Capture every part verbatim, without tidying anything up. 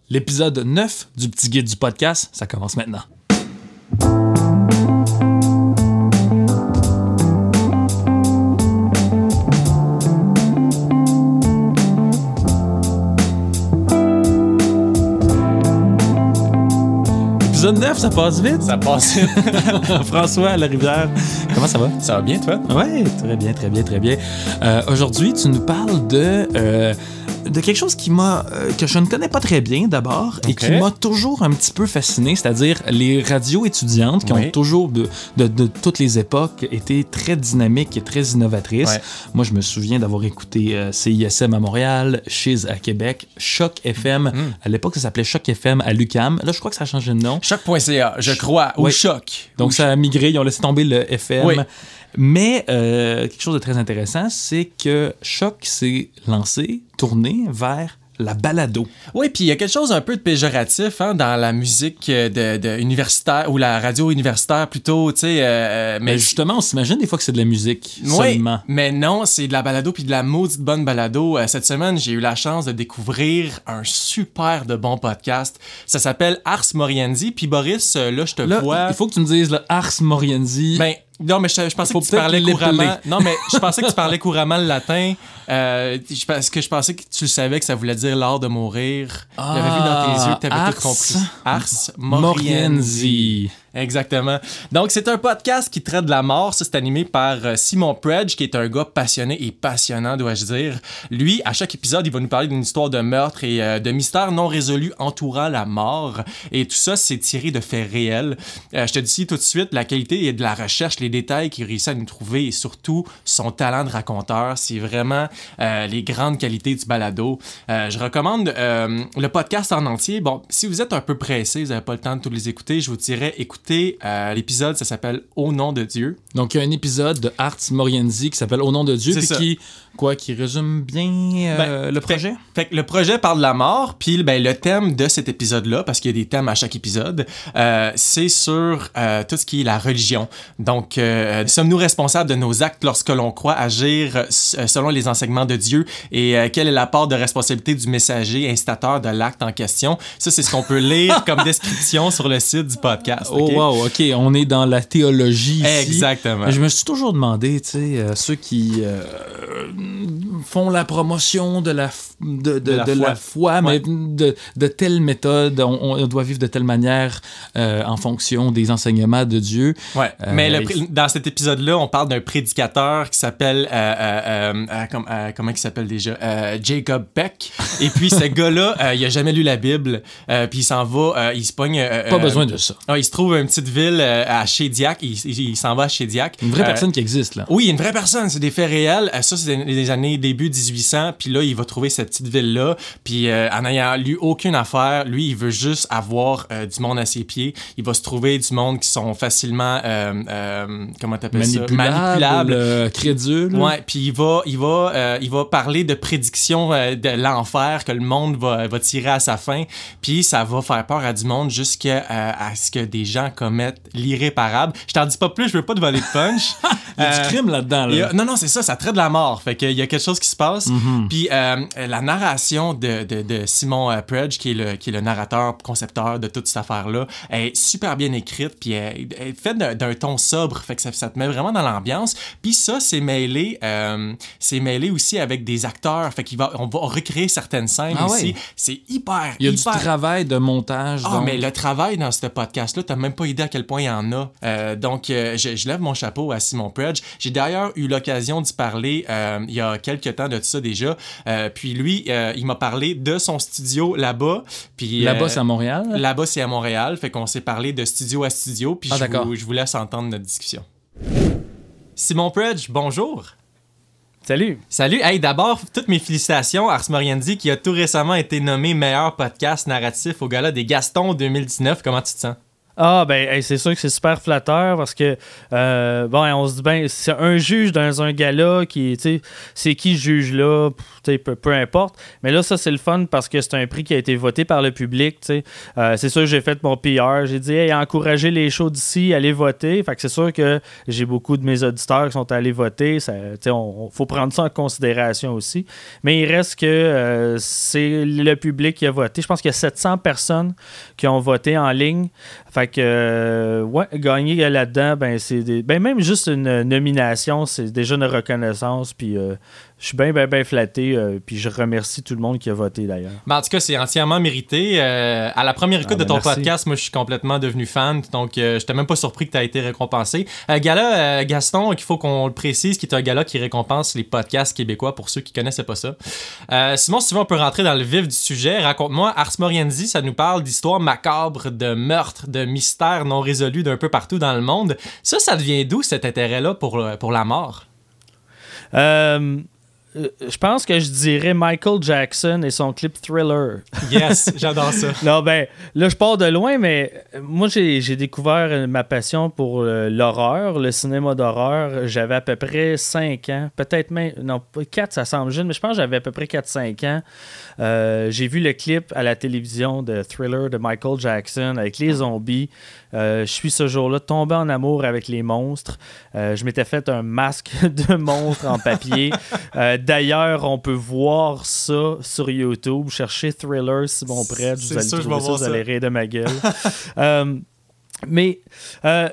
L'épisode neuf du Petit Guide du podcast, ça commence maintenant. Épisode neuf, ça passe vite. Ça passe vite. François à la Rivière. Comment ça va? Ça va bien, toi? Oui, très bien, très bien, très bien. Euh, aujourd'hui, tu nous parles de, euh, de quelque chose qui m'a, euh, que je ne connais pas très bien d'abord et okay. qui m'a toujours un petit peu fasciné, c'est-à-dire les radios étudiantes qui oui. ont toujours, de, de, de toutes les époques, été très dynamiques et très innovatrices. Ouais. Moi, je me souviens d'avoir écouté euh, C I S M à Montréal, Chiz à Québec, Choc F M. Mm. À l'époque, ça s'appelait Choc F M à l'U Q A M. Là, je crois que ça a changé de nom. choc point c a, je crois, ou oui. Choc. Donc, ou ça a migré, ils ont laissé tomber le F M. Oui. Mais euh, quelque chose de très intéressant, c'est que Choc s'est lancé, tourné vers la balado. Oui, puis il y a quelque chose un peu de péjoratif hein, dans la musique de, de universitaire, ou la radio universitaire plutôt, tu sais. Euh, mais justement, on s'imagine des fois que c'est de la musique oui, seulement. Mais non, c'est de la balado, puis de la maudite bonne balado. Euh, cette semaine, j'ai eu la chance de découvrir un super de bon podcast. Ça s'appelle Ars Moriendi, puis Boris, là, je te là, vois... il faut que tu me dises le Ars Moriendi. Ben, non, mais je, je pensais faut que tu parlais l'épeler. couramment. Non, mais je pensais que tu parlais couramment le latin. Euh, je, parce que je pensais que tu savais que ça voulait dire l'art de mourir. Ah, J'avais vu dans tes yeux que tu avais Ars tout compris. Ars Moriendi. Moriendi. Exactement. Donc, c'est un podcast qui traite de la mort. Ça, c'est animé par Simon Predge, qui est un gars passionné et passionnant, dois-je dire. Lui, à chaque épisode, il va nous parler d'une histoire de meurtre et euh, de mystères non résolus entourant la mort. Et tout ça, c'est tiré de faits réels. Euh, je te dis tout de suite, la qualité et de la recherche, les détails qu'il réussit à nous trouver et surtout son talent de raconteur, c'est vraiment euh, les grandes qualités du balado. Euh, je recommande euh, le podcast en entier. Bon, si vous êtes un peu pressé, vous n'avez pas le temps de tous les écouter, je vous dirais écoutez Euh, l'épisode, ça s'appelle Au nom de Dieu. Donc, il y a un épisode de Ars Moriendi qui s'appelle Au nom de Dieu, puis qui, quoi, qui résume bien euh, ben, le projet. Fait, fait que le projet parle de la mort, puis ben, le thème de cet épisode-là, parce qu'il y a des thèmes à chaque épisode, euh, c'est sur euh, tout ce qui est la religion. Donc, euh, sommes-nous responsables de nos actes lorsque l'on croit agir euh, selon les enseignements de Dieu et euh, quelle est la part de responsabilité du messager incitateur de l'acte en question? Ça, c'est ce qu'on peut lire comme description sur le site du podcast. Oh, okay? wow, OK, on est dans la théologie ici. Exactement. Je me suis toujours demandé, tu sais, euh, ceux qui euh, font la promotion de la, f- de, de, de, la, de foi. la foi, ouais. mais de, de telle méthode, on, on doit vivre de telle manière euh, en fonction des enseignements de Dieu. Ouais, euh, mais le, il... dans cet épisode-là, on parle d'un prédicateur qui s'appelle, euh, euh, euh, comme, euh, comment il s'appelle déjà? Euh, Jacob Beck. Et puis, ce gars-là, euh, il a jamais lu la Bible, euh, puis il s'en va, euh, il se pogne... Euh, Pas besoin de ça. Euh, il se trouve une petite ville euh, à Chédiac, il, il, il s'en va à Chédiac. Une vraie euh, personne qui existe, là. Oui, une vraie personne, c'est des faits réels. Euh, ça, c'est des années début dix-huit cents, puis là, il va trouver cette petite ville-là, puis euh, en n'ayant lu aucune affaire, lui, il veut juste avoir euh, du monde à ses pieds. Il va se trouver du monde qui sont facilement, euh, euh, comment t'appelles Manipulable, ça? Manipulables. Euh, crédules. Ouais, puis il va, il, va, euh, il va parler de prédiction euh, de l'enfer, que le monde va, va tirer à sa fin, puis ça va faire peur à du monde jusqu'à euh, à ce que des gens commettent l'irréparable. Je t'en dis pas plus, je veux pas te voler de punch. Il y a euh, du crime là-dedans. Là. A, non, non, c'est ça, ça traite de la mort. Fait qu'il y a quelque chose qui se passe. Mm-hmm. Puis euh, la narration de, de, de Simon euh, Predge, qui est, le, qui est le narrateur, concepteur de toute cette affaire-là, est super bien écrite, puis elle est faite d'un, d'un ton sobre, fait que ça, ça te met vraiment dans l'ambiance. Puis ça, c'est mêlé, euh, c'est mêlé aussi avec des acteurs, fait qu'on va, on va recréer certaines scènes ah aussi. Ouais. C'est hyper, Il y a hyper... du travail de montage. Ah, donc... mais le travail dans ce podcast-là, t'as même pas idée à quel point il y en a. Euh, donc, euh, je, je lève mon chapeau à Simon Predge. J'ai d'ailleurs eu l'occasion d'y parler euh, il y a quelques temps de ça déjà. Euh, puis lui, euh, il m'a parlé de son studio là-bas. Puis, là-bas, euh, c'est à Montréal? Là-bas, c'est à Montréal. Fait qu'on s'est parlé de studio à studio. Puis ah, je, d'accord. vous, je vous laisse entendre notre discussion. Simon Predge, bonjour. Salut. Salut. Hey, d'abord, toutes mes félicitations à Ars Moriendi qui a tout récemment été nommé meilleur podcast narratif au gala des Gastons deux mille dix-neuf. Comment tu te sens? Ah, ben, hey, c'est sûr que c'est super flatteur parce que, euh, bon, on se dit, ben, c'est un juge dans un gala qui, tu sais, c'est qui ce juge-là, tu sais, peu, peu importe. Mais là, ça, c'est le fun parce que c'est un prix qui a été voté par le public, tu sais. Euh, c'est sûr que j'ai fait mon P R. J'ai dit, hey, encouragez les shows d'ici, allez voter. Fait que c'est sûr que j'ai beaucoup de mes auditeurs qui sont allés voter. Ça, tu sais, on, faut prendre ça en considération aussi. Mais il reste que euh, c'est le public qui a voté. Je pense qu'il y a sept cents personnes qui ont voté en ligne. Fait que, euh, ouais, gagner là-dedans, ben, c'est des, ben, même juste une nomination, c'est déjà une reconnaissance. Puis, euh, je suis bien, bien, bien flatté. Euh, puis, je remercie tout le monde qui a voté d'ailleurs. Ben, en tout cas, c'est entièrement mérité. Euh, à la première écoute ah, ben, de ton merci. podcast, moi, je suis complètement devenu fan. Donc, euh, je n'étais même pas surpris que tu aies été récompensé. Euh, gala, euh, Gaston, qu'il faut qu'on le précise, qui est un gala qui récompense les podcasts québécois pour ceux qui ne connaissaient pas ça. Euh, Simon, si tu veux, on peut rentrer dans le vif du sujet. Raconte-moi, Ars Moriendi, ça nous parle d'histoires macabres, de meurtres, de mystères non résolus d'un peu partout dans le monde. Ça, ça devient d'où cet intérêt-là pour, pour la mort? Euh... Je pense que je dirais Michael Jackson et son clip Thriller. Yes, j'adore ça. Non, ben, là, je pars de loin, mais moi, j'ai, j'ai découvert ma passion pour euh, l'horreur, le cinéma d'horreur. J'avais à peu près cinq ans, peut-être même, non, quatre, ça semble jeune, mais je pense que j'avais à peu près quatre cinq ans. Euh, j'ai vu le clip à la télévision de Thriller de Michael Jackson avec les zombies. Euh, je suis ce jour-là tombé en amour avec les monstres. Euh, je m'étais fait un masque de monstre en papier. Euh, d'ailleurs, on peut voir ça sur YouTube. Cherchez Thriller si bon prêt. Vous allez sûr, trouver ça, vous allez rire de ma gueule. euh, mais... Euh,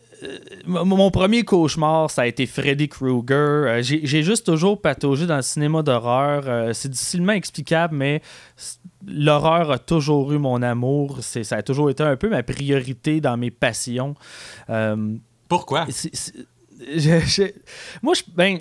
mon premier cauchemar, ça a été Freddy Krueger. Euh, j'ai, j'ai juste toujours pataugé dans le cinéma d'horreur. Euh, c'est difficilement explicable, mais l'horreur a toujours eu mon amour. C'est, ça a toujours été un peu ma priorité dans mes passions. Euh, Pourquoi? C'est, c'est, je, je, moi, je, ben,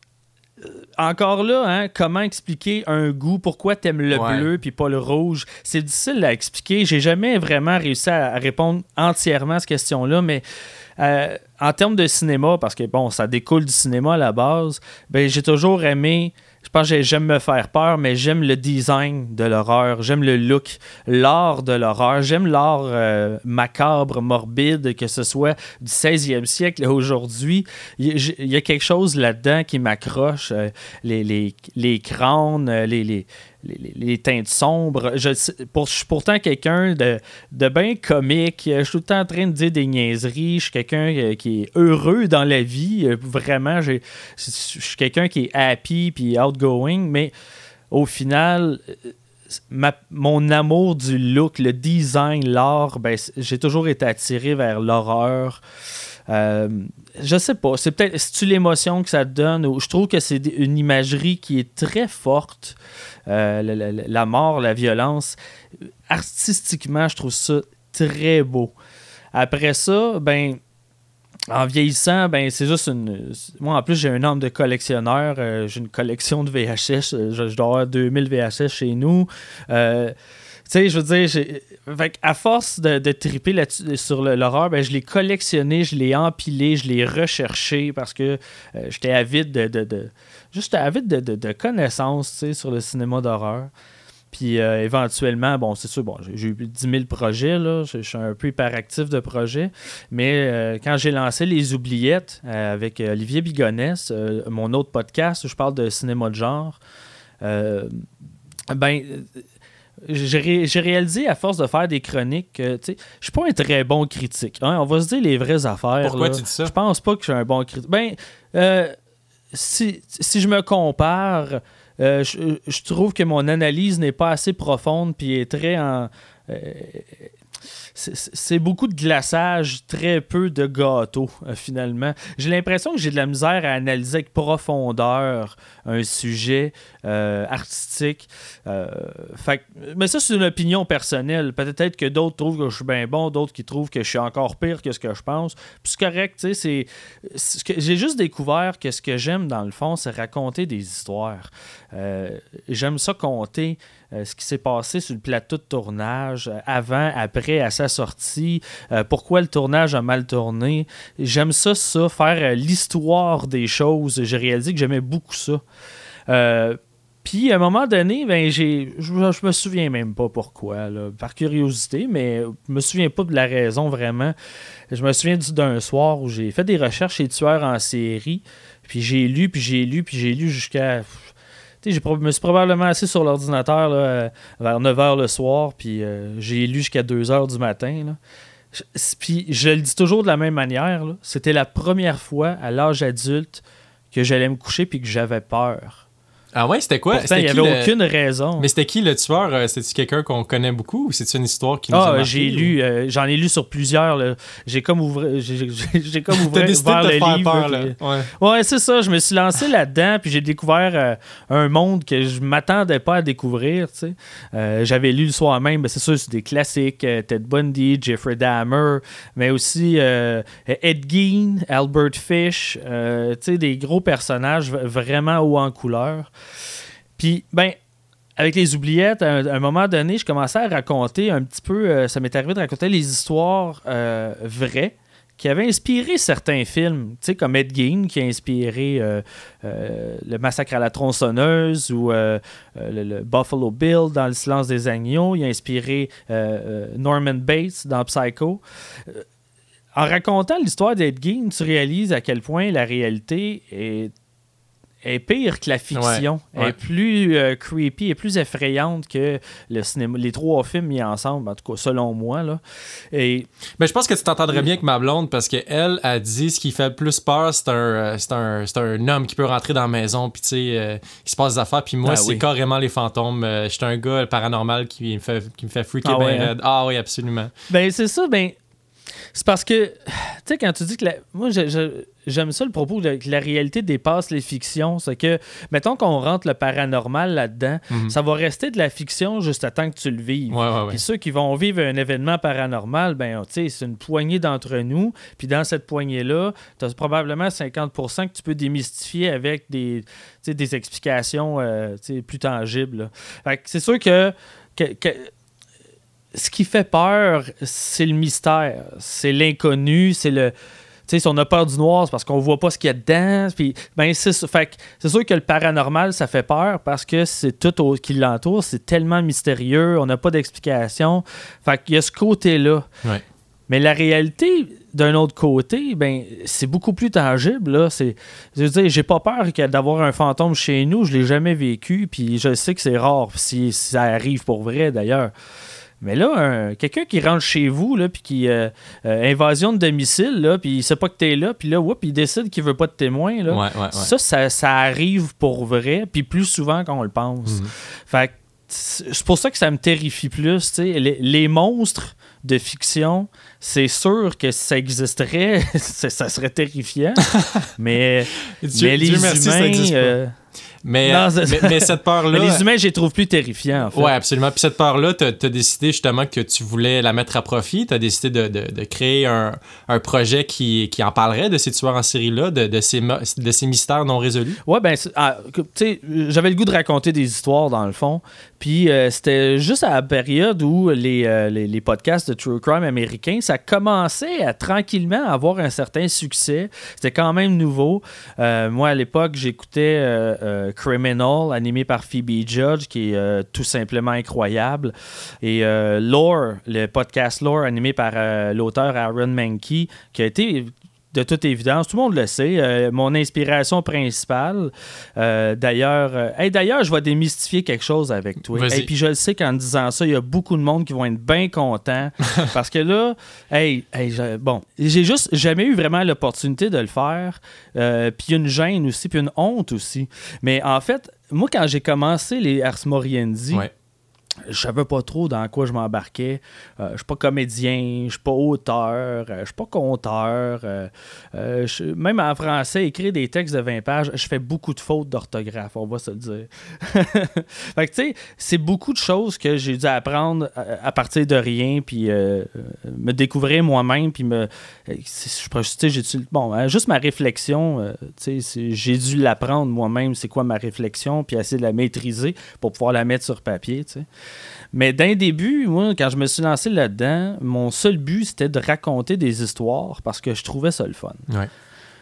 encore là, hein, comment expliquer un goût? Pourquoi t'aimes le ouais. bleu puis pas le rouge? C'est difficile à expliquer. J'ai jamais vraiment réussi à répondre entièrement à cette question-là, mais Euh, en termes de cinéma, parce que bon, ça découle du cinéma à la base, ben j'ai toujours aimé, je pense que j'aime me faire peur, mais j'aime le design de l'horreur, j'aime le look, l'art de l'horreur, j'aime l'art euh, macabre, morbide, que ce soit du seizième siècle à aujourd'hui. Il y, y a quelque chose là-dedans qui m'accroche, euh, les, les, les crânes, les... les Les, les teintes sombres. Je, pour, je suis pourtant quelqu'un de, de bien comique. Je suis tout le temps en train de dire des niaiseries. Je suis quelqu'un qui est heureux dans la vie. Vraiment, j'ai, je suis quelqu'un qui est happy puis outgoing. Mais au final, ma, mon amour du look, le design, l'art, ben, j'ai toujours été attiré vers l'horreur. Euh, je sais pas, c'est peut-être c'est-tu l'émotion que ça te donne ou je trouve que c'est une imagerie qui est très forte. Euh, la, la, la mort, la violence. Artistiquement, je trouve ça très beau. Après ça, ben, en vieillissant, ben, c'est juste une. Moi, en plus, j'ai un âme de collectionneur. Euh, j'ai une collection de V H S. Je, je dois avoir deux mille V H S chez nous. Euh, Tu sais, je veux dire, j'ai... Fait à force de, de triper là-dessus, sur le, l'horreur, ben, je l'ai collectionné, je l'ai empilé, je l'ai recherché parce que euh, j'étais avide de, de, de... Juste avide de, de, de connaissances, tu sais, sur le cinéma d'horreur. Puis euh, éventuellement, bon, c'est sûr, bon, j'ai, j'ai eu dix mille projets, là, je, je suis un peu hyperactif de projets, mais euh, quand j'ai lancé Les Oubliettes euh, avec Olivier Bigonès, euh, mon autre podcast où je parle de cinéma de genre, euh, ben... J'ai, ré, j'ai réalisé à force de faire des chroniques que je suis pas un très bon critique. Hein? On va se dire les vraies affaires. Pourquoi là. tu dis ça? Je pense pas que je suis un bon critique. Ben, euh, si, si je me compare, euh, je, je trouve que mon analyse n'est pas assez profonde puis est très en. Euh, c'est, c'est beaucoup de glaçage, très peu de gâteau, euh, finalement. J'ai l'impression que j'ai de la misère à analyser avec profondeur un sujet euh, artistique. Euh, fait, mais ça, c'est une opinion personnelle. Peut-être que d'autres trouvent que je suis bien bon, d'autres qui trouvent que je suis encore pire que ce que je pense. Puis c'est correct, tu sais, c'est, c'est que j'ai juste découvert que ce que j'aime, dans le fond, c'est raconter des histoires. Euh, j'aime ça conter euh, ce qui s'est passé sur le plateau de tournage, euh, avant, après, à sa sortie, euh, pourquoi le tournage a mal tourné. J'aime ça, ça, faire euh, l'histoire des choses. J'ai réalisé que j'aimais beaucoup ça. Euh, Puis, à un moment donné, ben, j'ai, je, je me souviens même pas pourquoi, là, par curiosité, mais je me souviens pas de la raison vraiment. Je me souviens d'un soir où j'ai fait des recherches sur les tueurs en série, puis j'ai lu, puis j'ai lu, puis j'ai lu jusqu'à... Tu sais, je me suis probablement assis sur l'ordinateur là, vers neuf heures le soir, puis euh, j'ai lu jusqu'à deux heures du matin, là. Puis je le dis toujours de la même manière, là. C'était la première fois à l'âge adulte que j'allais me coucher puis que j'avais peur. Ah ouais, c'était quoi? Pourtant, il n'y avait le... aucune raison. Mais c'était qui le tueur? C'est-tu quelqu'un qu'on connaît beaucoup ou c'est-tu une histoire qui nous ah, a marqué? Ah, j'ai ou... lu, euh, j'en ai lu sur plusieurs. Là. J'ai comme ouvert, j'ai, j'ai, j'ai comme ouvert T'as décidé de te le faire livre. Peur, là, là. Puis... Ouais. ouais, c'est ça. Je me suis lancé là-dedans puis j'ai découvert euh, un monde que je m'attendais pas à découvrir. Tu sais. Euh, j'avais lu le soir même, mais c'est sûr, c'est des classiques. Euh, Ted Bundy, Jeffrey Dahmer, mais aussi euh, Ed Gein, Albert Fish. Euh, tu sais, des gros personnages vraiment hauts en couleur. Puis, ben, avec les oubliettes, à un, à un moment donné, je commençais à raconter un petit peu, euh, ça m'est arrivé de raconter les histoires euh, vraies qui avaient inspiré certains films, tu sais, comme Ed Gein qui a inspiré euh, euh, le Massacre à la tronçonneuse ou euh, euh, le, le Buffalo Bill dans Le silence des agneaux. Il a inspiré euh, euh, Norman Bates dans Psycho. Euh, en racontant l'histoire d'Ed Gein, tu réalises à quel point la réalité est est pire que la fiction, ouais, ouais. est plus euh, creepy, est plus effrayante que le cinéma, les trois films mis ensemble, en tout cas selon moi. Là. Et... Ben, je pense que tu t'entendrais bien avec ma blonde parce qu'elle a dit ce qui fait le plus peur, c'est un, c'est un, c'est un homme qui peut rentrer dans la maison puis tu sais, euh, qui se passe des affaires. Puis moi, ah, c'est oui. carrément les fantômes. Euh, je suis un gars paranormal qui me fait, qui me fait freaker ah, bien ouais, raide. Hein? Ah oui, absolument. Ben, c'est ça, ben... C'est parce que, tu sais, quand tu dis que... La... Moi, je, je, j'aime ça le propos de, que la réalité dépasse les fictions. C'est que, mettons qu'on rentre le paranormal là-dedans, mm-hmm. ça va rester de la fiction juste à temps que tu le vives. Ouais, ouais, ouais. Puis ceux qui vont vivre un événement paranormal, ben, tu sais, c'est une poignée d'entre nous. Puis dans cette poignée-là, tu as probablement cinquante pour cent que tu peux démystifier avec des, des explications euh, plus tangibles. Là. Fait que c'est sûr que... que, que ce qui fait peur, c'est le mystère, c'est l'inconnu, c'est le... Tu sais, si on a peur du noir, c'est parce qu'on voit pas ce qu'il y a dedans. Puis, ben, c'est, fait que c'est sûr que le paranormal, ça fait peur parce que c'est tout au, qui l'entoure, c'est tellement mystérieux, on n'a pas d'explication. Fait qu'il y a ce côté-là. Ouais. Mais la réalité, d'un autre côté, ben, c'est beaucoup plus tangible. Là. C'est, je veux dire, j'ai pas peur d'avoir un fantôme chez nous, je l'ai jamais vécu, puis je sais que c'est rare, si, si ça arrive pour vrai, d'ailleurs. Mais là, un, quelqu'un qui rentre chez vous, là, puis qui euh, euh, invasion de domicile, là, puis il sait pas que t'es là, puis là, whoop, il décide qu'il veut pas de témoin, là. Ouais, ouais, ouais. Ça, ça, ça arrive pour vrai, puis plus souvent qu'on le pense. Mm-hmm. Fait que c'est pour ça que ça me terrifie plus, tu sais. Les, les monstres de fiction, c'est sûr que si ça existerait, ça serait terrifiant. mais, Dieu, mais les Dieu merci, humains... Ça euh, Mais, non, euh, mais, mais cette peur-là... Mais les humains, je les trouve plus terrifiants, en fait. Oui, absolument. Puis cette peur-là, tu as décidé justement que tu voulais la mettre à profit. Tu as décidé de, de, de créer un, un projet qui, qui en parlerait de ces tueurs en série-là, de, de, ces, de ces mystères non résolus. Oui, ben, ah, tu sais, j'avais le goût de raconter des histoires, dans le fond. Puis euh, c'était juste à la période où les, euh, les, les podcasts de True Crime américains, ça commençait à tranquillement avoir un certain succès. C'était quand même nouveau. Euh, moi, à l'époque, j'écoutais... Euh, euh, Criminal, animé par Phoebe Judge, qui est euh, tout simplement incroyable. Et euh, Lore, le podcast Lore, animé par euh, l'auteur Aaron Mahnke, qui a été, de toute évidence, tout le monde le sait, euh, mon inspiration principale. Euh, d'ailleurs, euh, hey, d'ailleurs, je vais démystifier quelque chose avec toi. Et hey, puis je le sais qu'en disant ça, il y a beaucoup de monde qui vont être bien contents. Parce que là, hey, hey, je, bon, j'ai juste jamais eu vraiment l'opportunité de le faire. Euh, puis une gêne aussi, puis une honte aussi. Mais en fait, moi, quand j'ai commencé les Ars Moriendi, ouais. je savais pas trop dans quoi je m'embarquais. Euh, je suis pas comédien, je suis pas auteur, euh, je suis pas conteur. Euh, euh, je, même en français, écrire des textes de vingt pages, je fais beaucoup de fautes d'orthographe, on va se le dire. Fait que tu sais, c'est beaucoup de choses que j'ai dû apprendre à, à partir de rien, puis euh, me découvrir moi-même, puis me... Tu sais, j'ai dû... Bon, hein, juste ma réflexion, euh, tu sais, j'ai dû l'apprendre moi-même, c'est quoi ma réflexion, puis essayer de la maîtriser pour pouvoir la mettre sur papier, tu sais. Mais d'un début, moi, quand je me suis lancé là-dedans, mon seul but, c'était de raconter des histoires parce que je trouvais ça le fun. Ouais.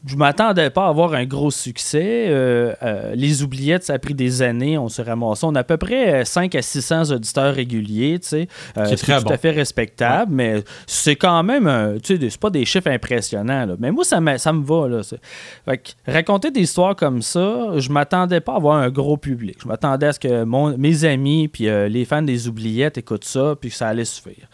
je m'attendais pas à avoir un gros succès. Euh, euh, les oubliettes, ça a pris des années. On se ramassait. On a à peu près cinq à six cents auditeurs réguliers, tu sais. Euh, c'est très tout bon. à fait respectable, ouais. Mais c'est quand même, un, tu sais, c'est pas des chiffres impressionnants, là. Mais moi, ça me, ça me va, là. Fait que, raconter des histoires comme ça, je m'attendais pas à avoir un gros public. Je m'attendais à ce que mon, mes amis puis euh, les fans des oubliettes écoutent ça puis que ça allait suffire.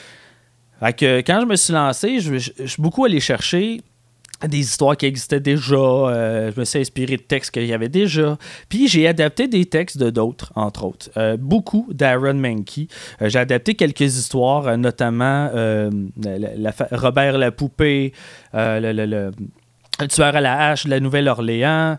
Fait que quand je me suis lancé, je, je, je suis beaucoup allé chercher des histoires qui existaient déjà. Euh, je me suis inspiré de textes qu'il y avait déjà. Puis j'ai adapté des textes de d'autres, entre autres. Euh, beaucoup d'Aaron Mahnke. Euh, j'ai adapté quelques histoires, euh, notamment euh, la, la, Robert la poupée, euh, le, le, le Le tueur à la hache de la Nouvelle-Orléans.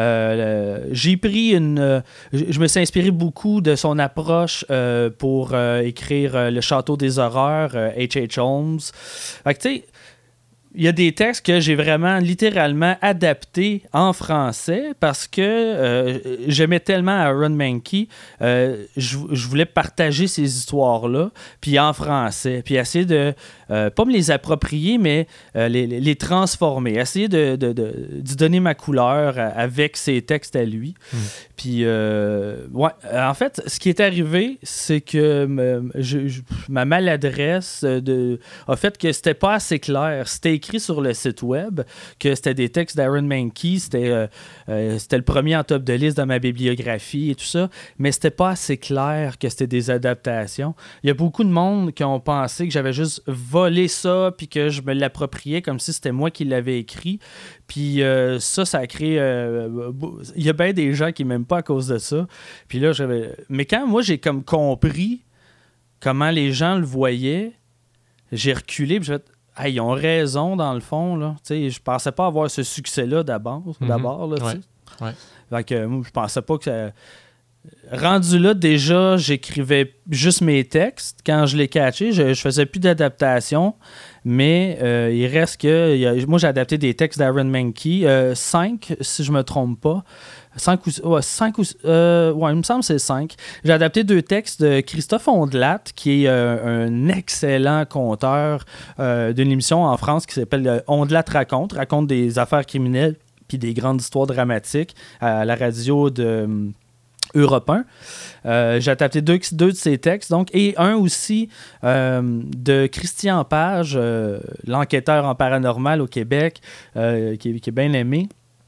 Euh, j'ai pris une... Euh, je me suis inspiré beaucoup de son approche euh, pour euh, écrire euh, Le Château des Horreurs, euh, H H. Holmes. Fait que, tu sais, il y a des textes que j'ai vraiment littéralement adaptés en français parce que euh, j'aimais tellement Aaron Mahnke. Euh, je, je voulais partager ces histoires-là, puis en français, puis essayer de, euh, pas me les approprier, mais euh, les, les transformer, essayer de, de, de, de donner ma couleur avec ses textes à lui. Mmh. Puis, euh, ouais, en fait, ce qui est arrivé, c'est que me, je, je, ma maladresse de, a fait que c'était pas assez clair. C'était écrit sur le site web que c'était des textes d'Aaron Mahnke, c'était, euh, euh, c'était le premier en top de liste dans ma bibliographie et tout ça, mais c'était pas assez clair que c'était des adaptations. Il y a beaucoup de monde qui ont pensé que j'avais juste volé ça puis que je me l'appropriais comme si c'était moi qui l'avais écrit. Puis euh, ça, ça a créé... Euh, il y a bien des gens qui m'aiment pas à cause de ça. Puis là, j'avais... Mais quand moi, j'ai comme compris comment les gens le voyaient, j'ai reculé puis j'ai fait... Hey, ils ont raison, dans le fond, là. T'sais, je pensais pas avoir ce succès-là d'abord, mm-hmm. d'abord là, ouais. Ouais. Fait que moi, je pensais pas que ça... Rendu là, déjà, j'écrivais juste mes textes. Quand je l'ai catché, je, je faisais plus d'adaptation, mais euh, il reste que... Il y a, moi, j'ai adapté des textes d'Aaron Mahnke, euh, cinq, si je me trompe pas. Cinq ou... Ouais, cinq ou euh, ouais, il me semble que c'est cinq. J'ai adapté deux textes de Christophe Ondelat, qui est euh, un excellent conteur euh, d'une émission en France qui s'appelle Ondelat raconte, raconte des affaires criminelles puis des grandes histoires dramatiques à la radio de... Europe un. Euh, j'ai adapté deux, deux de ses textes, donc, et un aussi euh, de Christian Page, euh, l'enquêteur en paranormal au Québec, euh, qui, qui est bien aimé.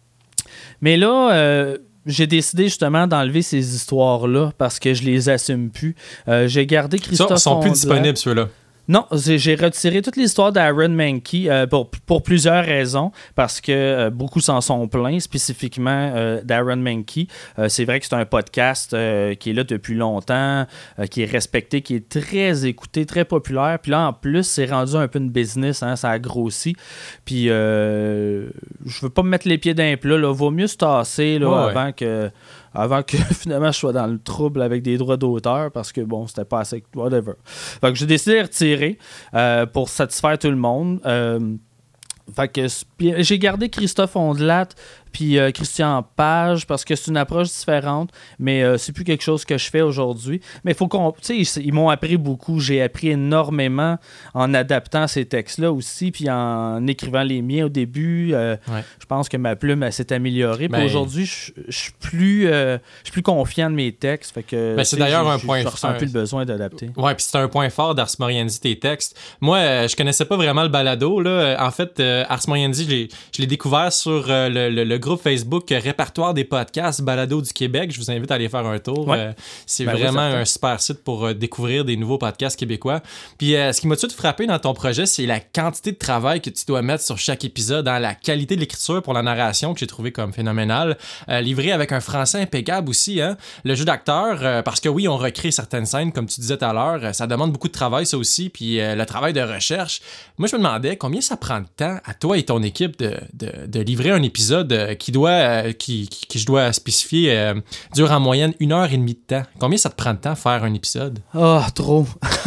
Mais là, euh, j'ai décidé justement d'enlever ces histoires-là parce que je les assume plus. Euh, j'ai gardé Christophe Ondelat. Ils sont plus disponibles, ceux-là. Non, j'ai retiré toute l'histoire d'Aaron Mahnke euh, pour, pour plusieurs raisons, parce que euh, beaucoup s'en sont plaints, spécifiquement euh, d'Aaron Mahnke. Euh, c'est vrai que c'est un podcast euh, qui est là depuis longtemps, euh, qui est respecté, qui est très écouté, très populaire. Puis là, en plus, c'est rendu un peu une business, hein, ça a grossi. Puis euh, je veux pas me mettre les pieds d'un plat, là. Vaut mieux se tasser là, ouais, avant ouais. que... avant que finalement je sois dans le trouble avec des droits d'auteur parce que bon, c'était pas assez... whatever. Fait que j'ai décidé de retirer euh, pour satisfaire tout le monde. Euh, fait que j'ai gardé Christophe Ondelat puis euh, Christian Page parce que c'est une approche différente, mais euh, c'est plus quelque chose que je fais aujourd'hui. Mais il faut qu'on... Tu sais, ils, ils m'ont appris beaucoup. J'ai appris énormément en adaptant ces textes-là aussi, puis en écrivant les miens au début. Euh, ouais. Je pense que ma plume, elle s'est améliorée. Ben... Puis aujourd'hui, je, je suis plus, euh, je suis plus confiant de mes textes. Fait que, ben, c'est d'ailleurs un je, point fort. Je ressens plus le besoin d'adapter. Ouais, puis c'est un point fort d'Ars Moriendi, tes textes. Moi, euh, je connaissais pas vraiment le balado, là. En fait, euh, Ars Moriendi, je l'ai, je l'ai découvert sur euh, le, le, le groupe Facebook Répertoire des podcasts Balado du Québec. Je vous invite à aller faire un tour. Ouais. Euh, c'est ben vraiment oui, un super site pour euh, découvrir des nouveaux podcasts québécois. Puis euh, ce qui m'a tout de suite frappé dans ton projet, c'est la quantité de travail que tu dois mettre sur chaque épisode, dans la qualité de l'écriture pour la narration que j'ai trouvé comme phénoménale. Euh, livré avec un français impeccable aussi. Hein? Le jeu d'acteur, euh, parce que oui, on recrée certaines scènes, comme tu disais tout à l'heure. Euh, ça demande beaucoup de travail, ça aussi. Puis euh, le travail de recherche. Moi, je me demandais combien ça prend de temps à toi et ton équipe de, de, de livrer un épisode euh, qui doit, euh, qui, qui, qui, je dois spécifier, euh, dure en moyenne une heure et demie de temps. Combien ça te prend de temps à faire un épisode? Oh, trop.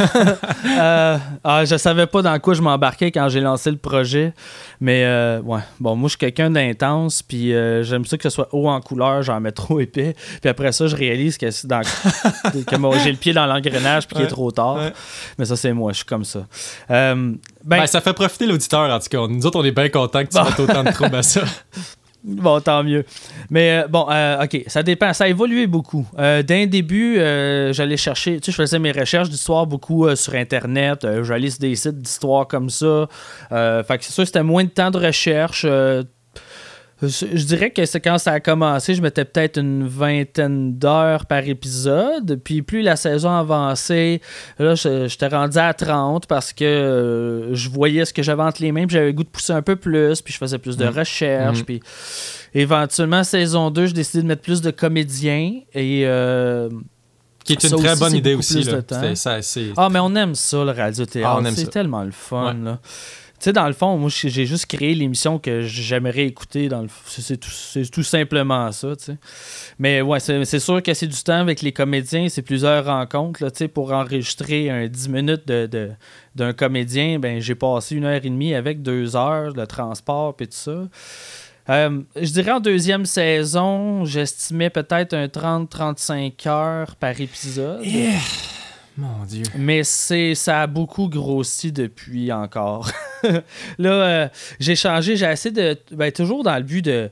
euh, ah, je savais pas dans quoi je m'embarquais quand j'ai lancé le projet. Mais, euh, ouais. Bon, moi, je suis quelqu'un d'intense, puis euh, j'aime ça que ce soit haut en couleur, j'en mets trop épais. Puis après ça, je réalise que, c'est dans... que moi, j'ai le pied dans l'engrenage, puis ouais, qu'il est trop tard. Ouais. Mais ça, c'est moi, je suis comme ça. Euh, ben... ben, ça fait profiter l'auditeur, en tout cas. Nous autres, on est bien contents que tu mettes autant de troubles à ça. Bon, tant mieux. Mais euh, bon, euh, OK, ça dépend. Ça a évolué beaucoup. Euh, D'un début, euh, j'allais chercher... Tu sais, je faisais mes recherches d'histoire beaucoup euh, sur Internet. Euh, j'allais sur des sites d'histoire comme ça. Euh, fait que c'est sûr, c'était moins de temps de recherche. Euh, Je dirais que c'est quand ça a commencé, je mettais peut-être une vingtaine d'heures par épisode. Puis plus la saison avançait, là, j'étais rendu à trente parce que euh, je voyais ce que j'avais entre les mains, puis j'avais le goût de pousser un peu plus, puis je faisais plus de mmh. recherches. Mmh. Puis éventuellement, saison deux, j'ai décidé de mettre plus de comédiens et... Euh, Qui est une très aussi, bonne idée aussi. Là. Ça, c'est... Ah, mais on aime ça, le radio-théâtre. Ah, c'est ça. Tellement le fun, ouais. là. Tu sais, dans le fond, moi, j'ai juste créé l'émission que j'aimerais écouter. Dans le... c'est, tout, c'est tout simplement ça, tu sais. Mais ouais, c'est, c'est sûr que c'est du temps avec les comédiens. C'est plusieurs rencontres, là, tu sais, pour enregistrer un dix minutes de, de, d'un comédien. Ben, j'ai passé une heure et demie avec deux heures, le transport et tout ça. Euh, je dirais en deuxième saison, j'estimais peut-être un trente à trente-cinq heures par épisode. Yeah. Mon Dieu. Mais c'est, ça a beaucoup grossi depuis encore. Là, euh, j'ai changé, j'ai essayé de... Ben, toujours dans le but de...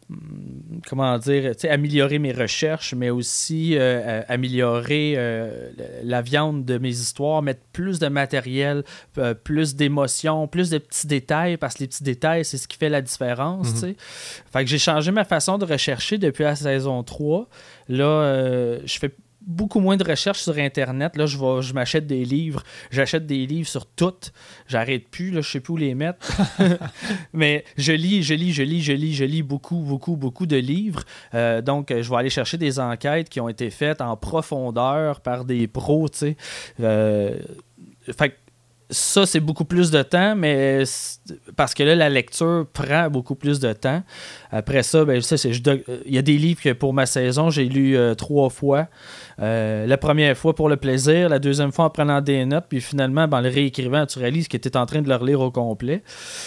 Comment dire, tu sais, améliorer mes recherches, mais aussi euh, euh, améliorer euh, la viande de mes histoires, mettre plus de matériel, euh, plus d'émotions, plus de petits détails, parce que les petits détails, c'est ce qui fait la différence, mm-hmm. tu sais. Fait que j'ai changé ma façon de rechercher depuis la saison trois. Là, euh, je fais beaucoup moins de recherches sur Internet. Là, je vais, je m'achète des livres. J'achète des livres sur tout. J'arrête plus. Là, je sais plus où les mettre. Mais je lis, je lis, je lis, je lis, je lis beaucoup, beaucoup, beaucoup de livres. Euh, donc, je vais aller chercher des enquêtes qui ont été faites en profondeur par des pros, tu sais. Euh, fait que ça, c'est beaucoup plus de temps, mais parce que là, la lecture prend beaucoup plus de temps. Après ça, ben, ça c'est, il y a des livres que pour ma saison, j'ai lu euh, trois fois. Euh, la première fois pour le plaisir, la deuxième fois en prenant des notes, puis finalement, ben, en le réécrivant, tu réalises que tu es en train de le relire au complet.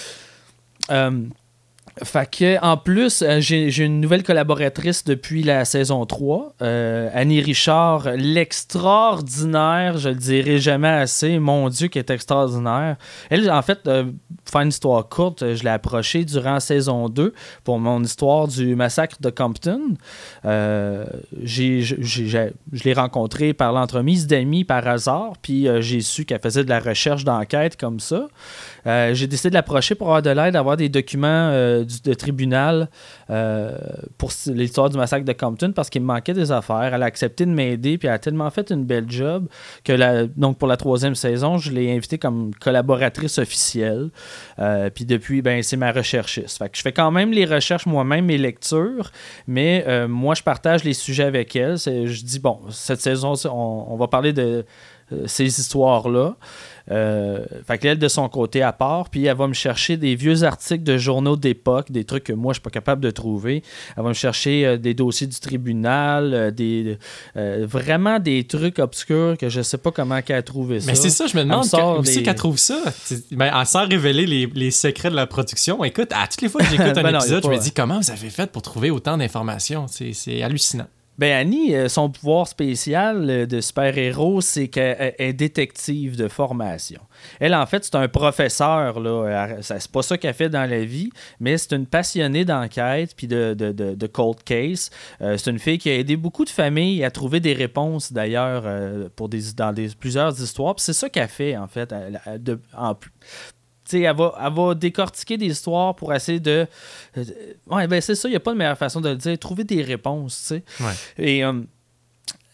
Euh, Fait que, en plus, euh, j'ai, j'ai une nouvelle collaboratrice depuis la saison trois, euh, Annie Richard, l'extraordinaire, je le dirai jamais assez, mon Dieu, qui est extraordinaire. Elle, en fait, euh, pour faire une histoire courte, je l'ai approchée durant la saison deux pour mon histoire du massacre de Compton. Euh, j'ai, j'ai, j'ai, je l'ai rencontrée par l'entremise d'amis par hasard, puis euh, j'ai su qu'elle faisait de la recherche d'enquête comme ça. Euh, j'ai décidé de l'approcher pour avoir de l'aide, avoir des documents euh, du, de tribunal euh, pour l'histoire du massacre de Compton parce qu'il me manquait des affaires. Elle a accepté de m'aider puis elle a tellement fait une belle job que la, donc pour la troisième saison, je l'ai invitée comme collaboratrice officielle. Euh, puis depuis, ben, c'est ma recherchiste. Fait que je fais quand même les recherches moi-même, mes lectures, mais euh, moi, je partage les sujets avec elle. C'est, je dis, bon, cette saison, on, on va parler de euh, ces histoires-là. Euh, fait qu'elle, de son côté, à part, puis elle va me chercher des vieux articles de journaux d'époque, des trucs que moi, je suis pas capable de trouver. Elle va me chercher euh, des dossiers du tribunal, euh, des, euh, vraiment des trucs obscurs que je sais pas comment qu'elle a trouvé ça. Mais c'est ça, je me demande où c'est des... qu'elle trouve ça. Ben, sans révéler les, les secrets de la production. Écoute, à toutes les fois que j'écoute un ben épisode, non, je me dis, comment vous avez fait pour trouver autant d'informations? C'est, c'est hallucinant. Ben Annie, son pouvoir spécial de super-héros, c'est qu'elle est détective de formation. Elle, en fait, c'est un professeur, là. C'est pas ça qu'elle fait dans la vie, mais c'est une passionnée d'enquête puis de, de, de, de cold case. Euh, c'est une fille qui a aidé beaucoup de familles à trouver des réponses, d'ailleurs, euh, pour des, dans des, plusieurs histoires. Puis c'est ça qu'elle fait, en fait, elle, elle, de, en plus. Elle va, elle va décortiquer des histoires pour essayer de... Euh, ouais, ben c'est ça, il n'y a pas de meilleure façon de le dire. Trouver des réponses, tu sais. Ouais. Et... Euh,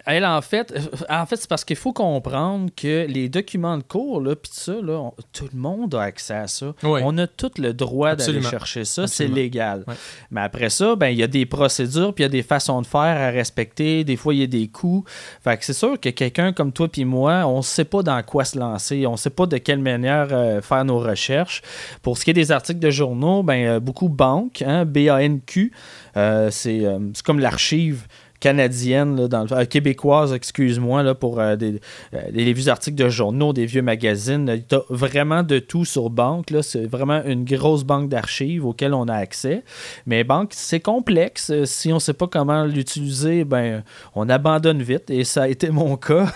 elle, en fait, en fait c'est parce qu'il faut comprendre que les documents de cours, là, pis ça, là, on, tout le monde a accès à ça. Oui. On a tout le droit Absolument. d'aller chercher ça. Absolument. C'est légal. Ouais. Mais après ça, ben, il y a des procédures, puis il y a des façons de faire à respecter. Des fois, il y a des coûts. Fait que c'est sûr que quelqu'un comme toi puis moi, on ne sait pas dans quoi se lancer. On ne sait pas de quelle manière euh, faire nos recherches. Pour ce qui est des articles de journaux, ben, euh, beaucoup banque, hein, B A N Q, euh, c'est, euh, c'est comme l'archive canadienne, là, dans le, euh, québécoise, excuse-moi, là, pour euh, des, euh, des vieux articles de journaux, des vieux magazines. Tu as vraiment de tout sur Banque. Là. C'est vraiment une grosse banque d'archives auxquelles on a accès. Mais Banque, c'est complexe. Si on ne sait pas comment l'utiliser, ben, on abandonne vite. Et ça a été mon cas.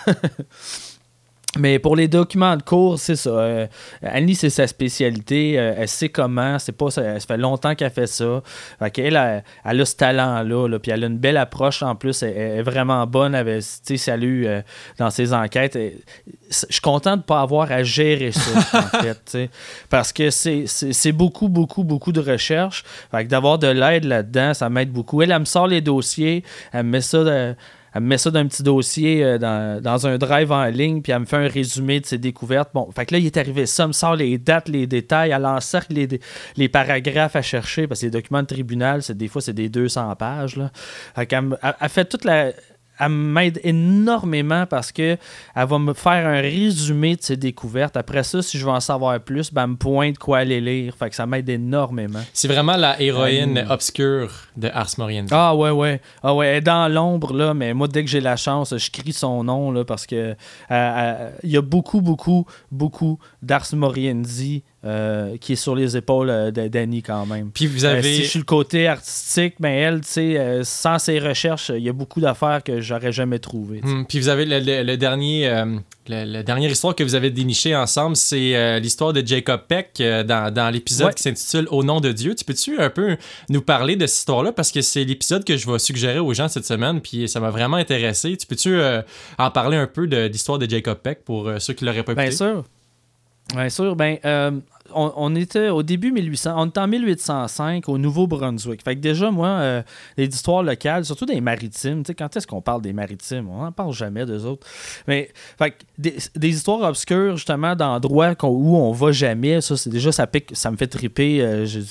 Mais pour les documents de cours, c'est ça. Euh, Annie, c'est sa spécialité. Euh, elle sait comment. C'est pas, ça, ça fait longtemps qu'elle fait ça. Fait qu'elle, elle, elle a ce talent-là. Là, puis elle a une belle approche en plus. Elle, elle est vraiment bonne. Elle, salut, euh, dans ses enquêtes. Elle, je suis content de ne pas avoir à gérer ça, en fait. T'sais. Parce que c'est, c'est, c'est beaucoup, beaucoup, beaucoup de recherche. Fait que d'avoir de l'aide là-dedans, ça m'aide beaucoup. Elle, elle me sort les dossiers. Elle me met ça... De, Elle me met ça dans un petit dossier euh, dans, dans un drive en ligne, puis elle me fait un résumé de ses découvertes. Bon, fait que là, il est arrivé ça, elle me sort les dates, les détails, elle encercle les, les paragraphes à chercher, parce que les documents de tribunal, c'est, des fois, c'est des deux cents pages. Là. Fait qu'elle elle, elle fait toute la... Elle m'aide énormément parce qu'elle va me faire un résumé de ses découvertes. Après ça, si je veux en savoir plus, ben, elle me pointe quoi aller lire. Fait que ça m'aide énormément. C'est vraiment la héroïne euh, obscure de Ars Moriendi. Ah ouais, ouais. Ah ouais, elle est dans l'ombre, là, mais moi, dès que j'ai la chance, je crie son nom là, parce que il euh, euh, y a beaucoup, beaucoup, beaucoup d'Ars Moriendi Euh, qui est sur les épaules euh, d'Annie quand même. Puis vous avez... Euh, si je suis le côté artistique, ben elle, tu sais, euh, sans ses recherches, il y a beaucoup d'affaires que j'aurais jamais trouvées. Hum, puis vous avez le, le, le dernier, euh, le, la dernière histoire que vous avez dénichée ensemble, c'est euh, l'histoire de Jacob Peck euh, dans, dans l'épisode ouais. qui s'intitule Au nom de Dieu. Tu peux-tu un peu nous parler de cette histoire-là? Parce que c'est l'épisode que je vais suggérer aux gens cette semaine, puis ça m'a vraiment intéressé. Tu peux-tu euh, en parler un peu de l'histoire de Jacob Peck pour euh, ceux qui l'auraient pas écouté? Bien sûr. Bien sûr, ben, euh, on, on était au début mille huit cents, on était en mille huit cent cinq au Nouveau-Brunswick. Fait que déjà, moi, euh, les histoires locales, surtout des maritimes, tu sais, quand est-ce qu'on parle des maritimes? On n'en parle jamais d'eux autres. Mais, fait que des, des histoires obscures, justement, d'endroits qu'on, où on va jamais, ça, c'est déjà, ça pique, ça me fait triper, euh, je,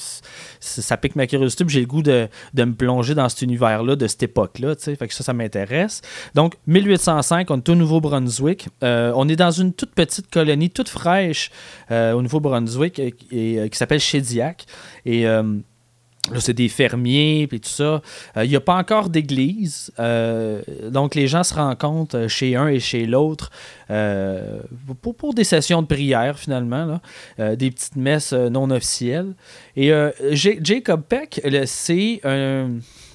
ça pique ma curiosité, puis j'ai le goût de, de me plonger dans cet univers-là, de cette époque-là, tu sais, fait que ça, ça m'intéresse. Donc, mille huit cent cinq, on est au Nouveau-Brunswick. Euh, on est dans une toute petite colonie, toute fraîche, euh, au Nouveau-Brunswick, et, et, qui s'appelle Shediac. Et euh, là, c'est des fermiers et tout ça. Il euh, n'y a pas encore d'église. Euh, donc, les gens se rencontrent chez un et chez l'autre euh, pour, pour des sessions de prière, finalement. Là. Euh, des petites messes non officielles. Et euh, J- Jacob Peck, là, c'est un...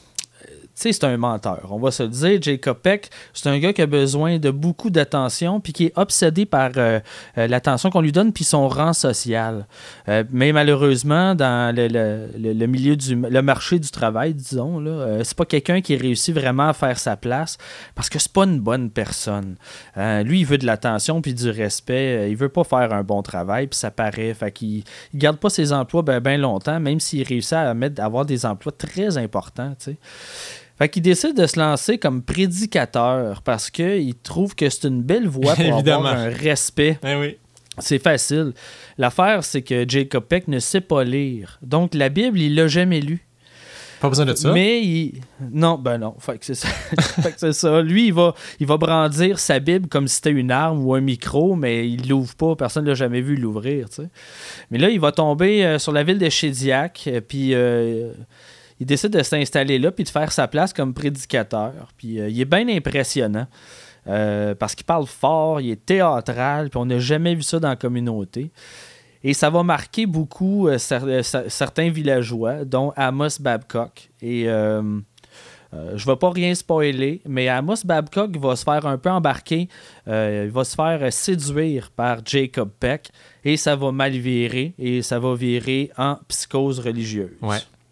Tu sais, c'est un menteur. On va se le dire. Jacob Peck, c'est un gars qui a besoin de beaucoup d'attention puis qui est obsédé par euh, euh, l'attention qu'on lui donne puis son rang social. Euh, mais malheureusement, dans le, le, le, le milieu du le marché du travail, disons, là, euh, c'est pas quelqu'un qui réussit vraiment à faire sa place parce que c'est pas une bonne personne. Euh, lui, il veut de l'attention puis du respect. Il veut pas faire un bon travail puis ça paraît. Fait qu'il il garde pas ses emplois bien ben longtemps, même s'il réussit à, mettre, à avoir des emplois très importants, tu sais. Fait qu'il décide de se lancer comme prédicateur parce qu'il trouve que c'est une belle voie pour avoir un respect. Eh oui. C'est facile. L'affaire, c'est que Jacob Peck ne sait pas lire. Donc, la Bible, il l'a jamais lue. Pas besoin de ça. Mais il... Non, ben non. Fait que c'est ça. Fait que c'est ça. Lui, il va, il va brandir sa Bible comme si c'était une arme ou un micro, mais il l'ouvre pas. Personne ne l'a jamais vu l'ouvrir, tu sais. Mais là, il va tomber euh, sur la ville de Shediac, euh, puis... Euh, il décide de s'installer là puis de faire sa place comme prédicateur. Puis euh, il est bien impressionnant euh, parce qu'il parle fort, il est théâtral, puis on n'a jamais vu ça dans la communauté. Et ça va marquer beaucoup euh, cer- certains villageois, dont Amos Babcock. Et euh, euh, je ne vais pas rien spoiler, mais Amos Babcock va se faire un peu embarquer, euh, il va se faire séduire par Jacob Peck et ça va mal virer et ça va virer en psychose religieuse. Ouais.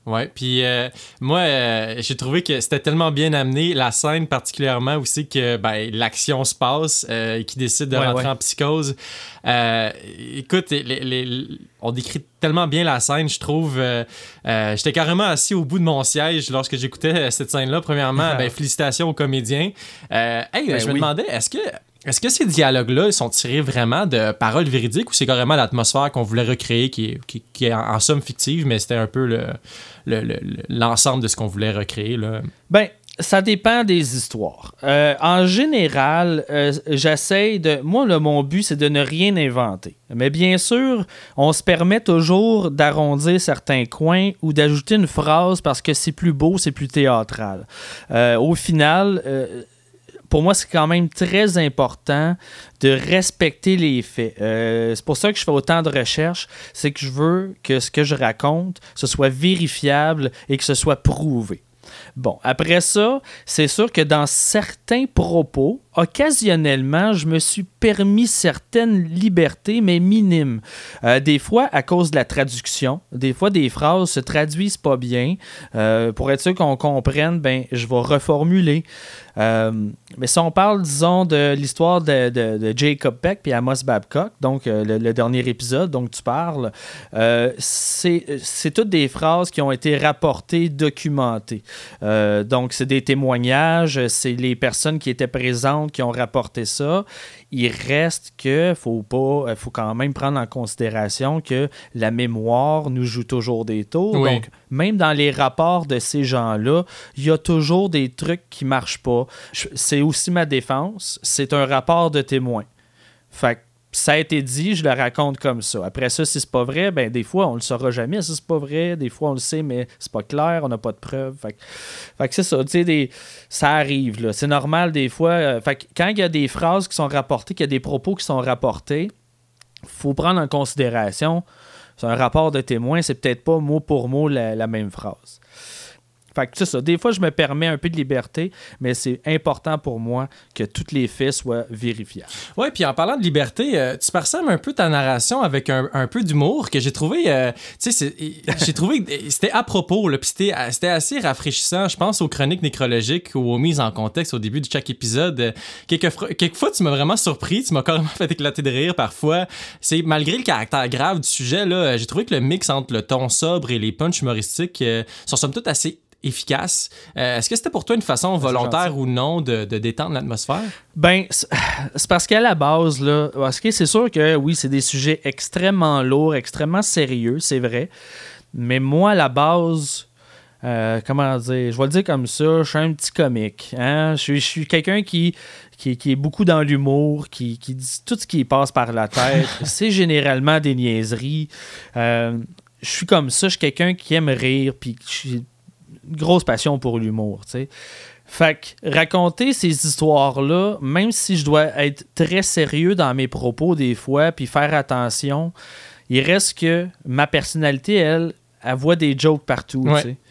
Ouais, puis euh, moi, euh, j'ai trouvé que c'était tellement bien amené, la scène particulièrement aussi que ben, l'action se passe, euh, et qui décide de ouais, rentrer ouais. en psychose. Euh, écoute, les, les, on décrit tellement bien la scène, je trouve. Euh, euh, j'étais carrément assis au bout de mon siège lorsque j'écoutais cette scène-là. Premièrement, ben, félicitations aux comédiens. Euh, hey, ben, je me oui. demandais, est-ce que... Est-ce que ces dialogues-là ils sont tirés vraiment de paroles véridiques ou c'est carrément l'atmosphère qu'on voulait recréer qui est, qui, qui est en, en somme fictive, mais c'était un peu le, le, le, l'ensemble de ce qu'on voulait recréer, là? Ben, ça dépend des histoires. Euh, en général, euh, j'essaie de... Moi, là, mon but, c'est de ne rien inventer. Mais bien sûr, on se permet toujours d'arrondir certains coins ou d'ajouter une phrase parce que c'est plus beau, c'est plus théâtral. Euh, au final... Euh, Pour moi, c'est quand même très important de respecter les faits. Euh, c'est pour ça que je fais autant de recherches. C'est que je veux que ce que je raconte, ce soit vérifiable et que ce soit prouvé. Bon, après ça, c'est sûr que dans certains propos, occasionnellement, je me suis permis certaines libertés, mais minimes. Euh, des fois, à cause de la traduction, des fois, des phrases se traduisent pas bien. Euh, pour être sûr qu'on comprenne, ben, je vais reformuler. Euh, mais si on parle, disons, de l'histoire de, de, de Jacob Beck et Amos Babcock, donc euh, le, le dernier épisode dont tu parles, euh, c'est, c'est toutes des phrases qui ont été rapportées, documentées. Euh, donc, c'est des témoignages, c'est les personnes qui étaient présentes qui ont rapporté ça. Il reste que faut pas, faut quand même prendre en considération que la mémoire nous joue toujours des tours. Oui. Donc, même dans les rapports de ces gens-là, il y a toujours des trucs qui marchent pas. C'est aussi ma défense. C'est un rapport de témoin. Fait que ça a été dit, je le raconte comme ça. Après ça, si c'est pas vrai, ben des fois, on le saura jamais si c'est pas vrai. Des fois, on le sait, mais c'est pas clair, on n'a pas de preuves. Fait que, fait que c'est ça, tu sais, des... ça arrive, là. C'est normal des fois. Fait que quand il y a des phrases qui sont rapportées, qu'il y a des propos qui sont rapportés, faut prendre en considération, c'est un rapport de témoin, c'est peut-être pas mot pour mot la, la même phrase. Fait que c'est ça. Des fois, je me permets un peu de liberté, mais c'est important pour moi que tous les faits soient vérifiables. Oui, puis en parlant de liberté, euh, tu parsèmes un peu ta narration avec un, un peu d'humour que j'ai trouvé, euh, tu sais, j'ai trouvé que c'était à propos, là, puis c'était, c'était assez rafraîchissant. Je pense aux chroniques nécrologiques ou aux mises en contexte au début de chaque épisode. Quelquefois, quelquefois tu m'as vraiment surpris, tu m'as carrément fait éclater de rire parfois. C'est malgré le caractère grave du sujet, là, j'ai trouvé que le mix entre le ton sobre et les punchs humoristiques euh, sont somme toute assez efficace. Euh, est-ce que c'était pour toi une façon volontaire ou non de, de détendre l'atmosphère? Ben, c'est, c'est parce qu'à la base, là, parce que c'est sûr que oui, c'est des sujets extrêmement lourds, extrêmement sérieux, c'est vrai. Mais moi, à la base, euh, comment dire, je vais le dire comme ça, je suis un petit comique. Hein? Je, je suis quelqu'un qui, qui, qui est beaucoup dans l'humour, qui, qui dit tout ce qui passe par la tête. C'est généralement des niaiseries. Euh, je suis comme ça, je suis quelqu'un qui aime rire, puis je suis une grosse passion pour l'humour, tu sais. Fait que raconter ces histoires-là, même si je dois être très sérieux dans mes propos des fois, puis faire attention, il reste que ma personnalité, elle, elle voit des jokes partout, ouais. Tu sais.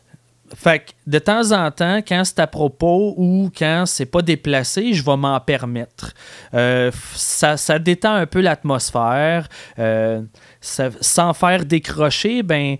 Fait que de temps en temps, quand c'est à propos ou quand c'est pas déplacé, je vais m'en permettre. Euh, ça, ça détend un peu l'atmosphère. Euh, ça, sans faire décrocher, ben...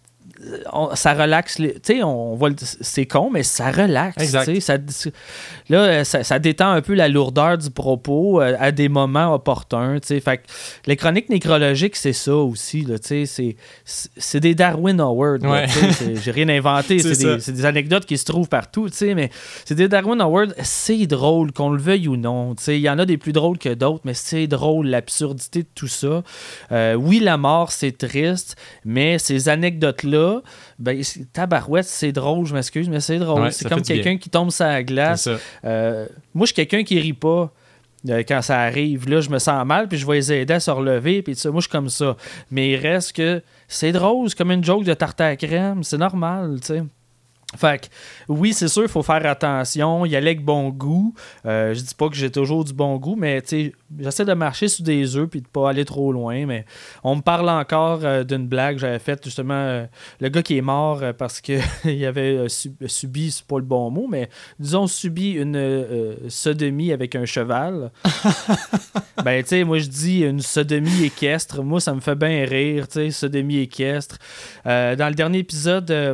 On, ça relaxe, tu sais, on voit, c'est con, mais ça relaxe. Exact. Ça, là, ça, ça détend un peu la lourdeur du propos euh, à des moments opportuns. Fait que les chroniques nécrologiques, c'est ça aussi. Là, c'est, c'est, c'est des Darwin Awards. Ouais. Là, c'est, j'ai rien inventé. c'est, c'est, des, c'est des anecdotes qui se trouvent partout. Mais c'est des Darwin Awards. C'est drôle, qu'on le veuille ou non. Il y en a des plus drôles que d'autres, mais c'est drôle, l'absurdité de tout ça. Euh, oui, la mort, c'est triste, mais ces anecdotes-là, ben, tabarouette, c'est drôle, je m'excuse, mais c'est drôle. Ouais, c'est comme quelqu'un bien. Qui tombe sur la glace. Euh, moi, je suis quelqu'un qui rit pas euh, quand ça arrive. Là, je me sens mal, puis je vais les aider à se relever, puis ça. Moi, je suis comme ça. Mais il reste que c'est drôle, c'est comme une joke de tarte à crème. C'est normal, tu sais. Fait que, oui, c'est sûr, il faut faire attention, y aller avec bon goût. Euh, je dis pas que j'ai toujours du bon goût, mais j'essaie de marcher sur des œufs puis de pas aller trop loin. Mais on me parle encore euh, d'une blague que j'avais faite, justement, euh, le gars qui est mort euh, parce qu'il avait euh, sub- subi, c'est pas le bon mot, mais disons, subi une euh, sodomie avec un cheval. Ben, tu sais, moi, je dis une sodomie équestre. Moi, ça me fait bien rire, tu sais, sodomie équestre. Euh, dans le dernier épisode... Euh,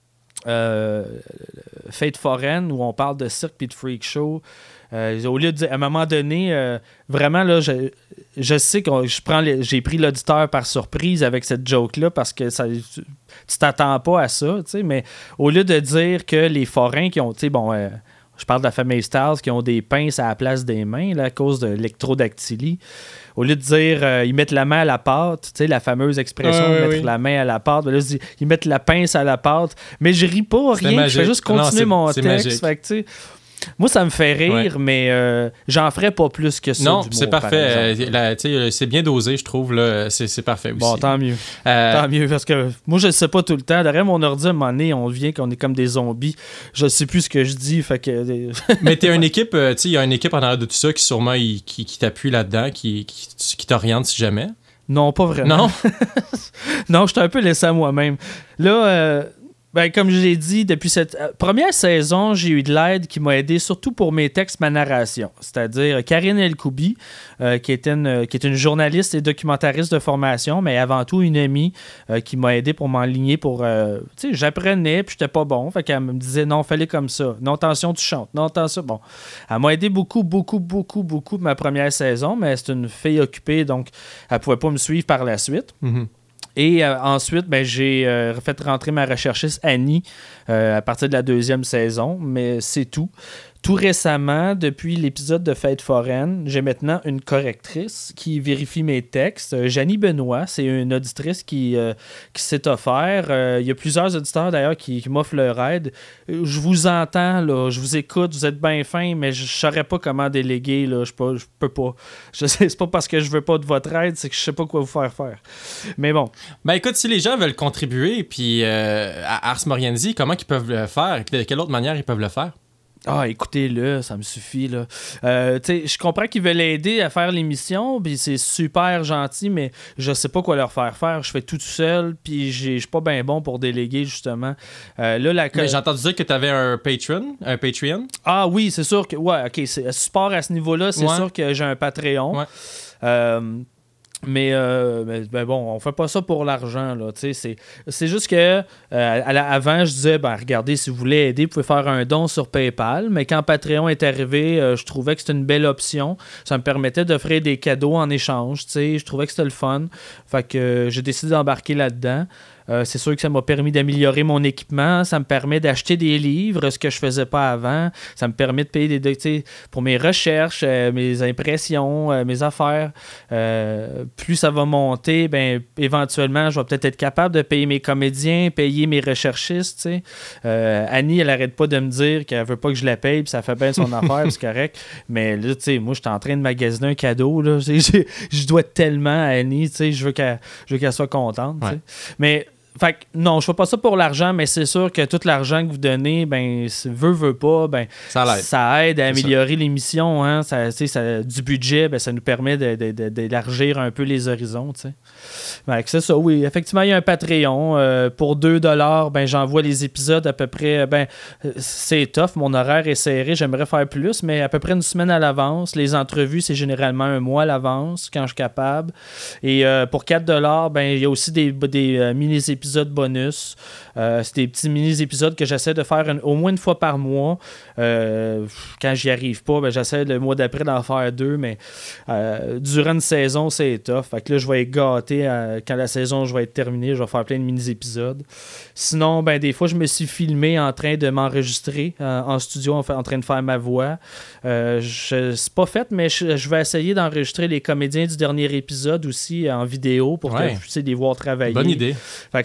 Euh, Fête foraine où on parle de cirque puis de freak show, euh, au lieu de dire à un moment donné euh, vraiment là je, je sais que je prends les, j'ai pris l'auditeur par surprise avec cette joke là parce que ça, tu t'attends pas à ça, tu sais, mais au lieu de dire que les forains qui ont, tu sais, bon euh, je parle de la famille Styles qui ont des pinces à la place des mains là, à cause de l'électrodactylie. Au lieu de dire euh, ils mettent la main à la pâte, tu sais, la fameuse expression euh, de mettre oui. la main à la pâte, ben là, je dis, ils mettent la pince à la pâte, mais je ris pas, C'était rien, magique. je fais juste continuer Non, mon c'est texte. Fait que, tu sais, moi, ça me fait rire, Ouais. mais euh, j'en ferais pas plus que ça. Non, d'humour, c'est par parfait. exemple. Euh, la- tu sais, c'est bien dosé, je trouve. Là. C'est, c'est parfait aussi. Bon, tant mieux. Euh, Tant mieux, parce que moi, je le sais pas tout le temps. Derrière mon ordi, à un moment donné, on devient qu'on est comme des zombies. Je sais plus ce que je dis, fait que... Mais t'es une équipe, euh, tu sais, il y a une équipe en arrière de tout ça qui sûrement il- qui, qui t'appuie là-dedans, qui, qui, qui t'oriente si jamais. Non, pas vraiment. Non? Non, je t'ai un peu laissé à moi-même. Là, euh, ben, comme je l'ai dit, depuis cette euh, première saison, j'ai eu de l'aide qui m'a aidé surtout pour mes textes, ma narration. C'est-à-dire Karine Elkoubi, euh, qui, est une, qui est une journaliste et documentariste de formation, mais avant tout une amie euh, qui m'a aidé pour m'enligner pour... Euh, tu sais, j'apprenais, puis j'étais pas bon. Fait qu'elle me disait, non, fallait comme ça. Non, attention, tu chantes. Non, attention. Bon. Elle m'a aidé beaucoup, beaucoup, beaucoup, beaucoup de ma première saison, mais c'est une fille occupée, donc elle pouvait pas me suivre par la suite. Mm-hmm. Et euh, ensuite, ben, j'ai euh, fait rentrer ma recherchiste Annie euh, à partir de la deuxième saison, mais c'est tout. Tout récemment, depuis l'épisode de Fête foraine, j'ai maintenant une correctrice qui vérifie mes textes. Euh, Janie Benoît, c'est une auditrice qui, euh, qui s'est offert. Euh, il y a plusieurs auditeurs d'ailleurs qui, qui m'offrent leur aide. Euh, Je vous entends, là, je vous écoute, vous êtes bien fins, mais je ne saurais pas comment déléguer. Là, je ne peux pas. Je sais, c'est pas parce que je veux pas de votre aide, c'est que je sais pas quoi vous faire faire. Mais bon. Ben écoute, si les gens veulent contribuer puis euh, à Ars Moriendi, comment ils peuvent le faire? De quelle autre manière ils peuvent le faire? Ah, écoutez-le, ça me suffit, là. Euh, tu sais, je comprends qu'ils veulent aider à faire l'émission, puis c'est super gentil, mais je sais pas quoi leur faire faire. Je fais tout seul, puis je suis pas bien bon pour déléguer, justement. Euh, là, la... Mais j'ai entendu dire que tu avais un Patreon, un Patreon. Ah oui, c'est sûr que... Ouais, OK, c'est support à ce niveau-là, c'est Ouais. sûr que j'ai un Patreon. Ouais. Euh... Mais, euh, mais ben bon, on fait pas ça pour l'argent, là, tu sais, c'est, c'est juste que euh, à la- avant, je disais, ben regardez, si vous voulez aider, vous pouvez faire un don sur PayPal, mais quand Patreon est arrivé, euh, je trouvais que c'était une belle option, ça me permettait d'offrir des cadeaux en échange, tu sais, je trouvais que c'était le fun, fait que euh, j'ai décidé d'embarquer là-dedans. Euh, c'est sûr que ça m'a permis d'améliorer mon équipement, ça me permet d'acheter des livres, ce que je faisais pas avant, ça me permet de payer des, tu sais, pour mes recherches, euh, mes impressions, euh, mes affaires. Euh, plus ça va monter, ben éventuellement, je vais peut-être être capable de payer mes comédiens, payer mes recherchistes. Tu sais. Euh, Annie, elle arrête pas de me dire qu'elle veut pas que je la paye, puis ça fait bien son affaire, c'est correct. Mais là, tu sais, moi, je suis en train de magasiner un cadeau. Là, je dois tellement à Annie, tu sais, je veux qu'elle, je veux qu'elle soit contente. Tu sais. Ouais. Mais fait que, non, je fais pas ça pour l'argent, mais c'est sûr que tout l'argent que vous donnez, ben, veut, veut pas, ben, Ça l'aide. ça aide à C'est améliorer l'émission. Hein, ça, tu sais, ça, du budget, ben, ça nous permet de, de, de, d'élargir un peu les horizons. Tu sais. Fait que c'est ça, oui. Effectivement, il y a un Patreon. Euh, pour deux dollars, ben, j'envoie les épisodes à peu près. Ben, c'est tough, mon horaire est serré. J'aimerais faire plus, mais à peu près une semaine à l'avance. Les entrevues, c'est généralement un mois à l'avance quand je suis capable. Et euh, pour quatre dollars, ben, il y a aussi des, des euh, mini-épisodes épisodes bonus. Euh, c'est des petits mini-épisodes que j'essaie de faire une, au moins une fois par mois. Euh, quand j'y arrive pas, ben, j'essaie le mois d'après d'en faire deux, mais euh, durant une saison, c'est tough. Fait que là, je vais être gâté. Euh, quand la saison je vais être terminée, je vais faire plein de mini-épisodes. Sinon, ben, des fois, je me suis filmé en train de m'enregistrer euh, en studio, en, en train de faire ma voix. Euh, je, c'est pas fait, mais je, je vais essayer d'enregistrer les comédiens du dernier épisode aussi en vidéo pour ouais. que je puisse les voir travailler. Bonne idée. Fait que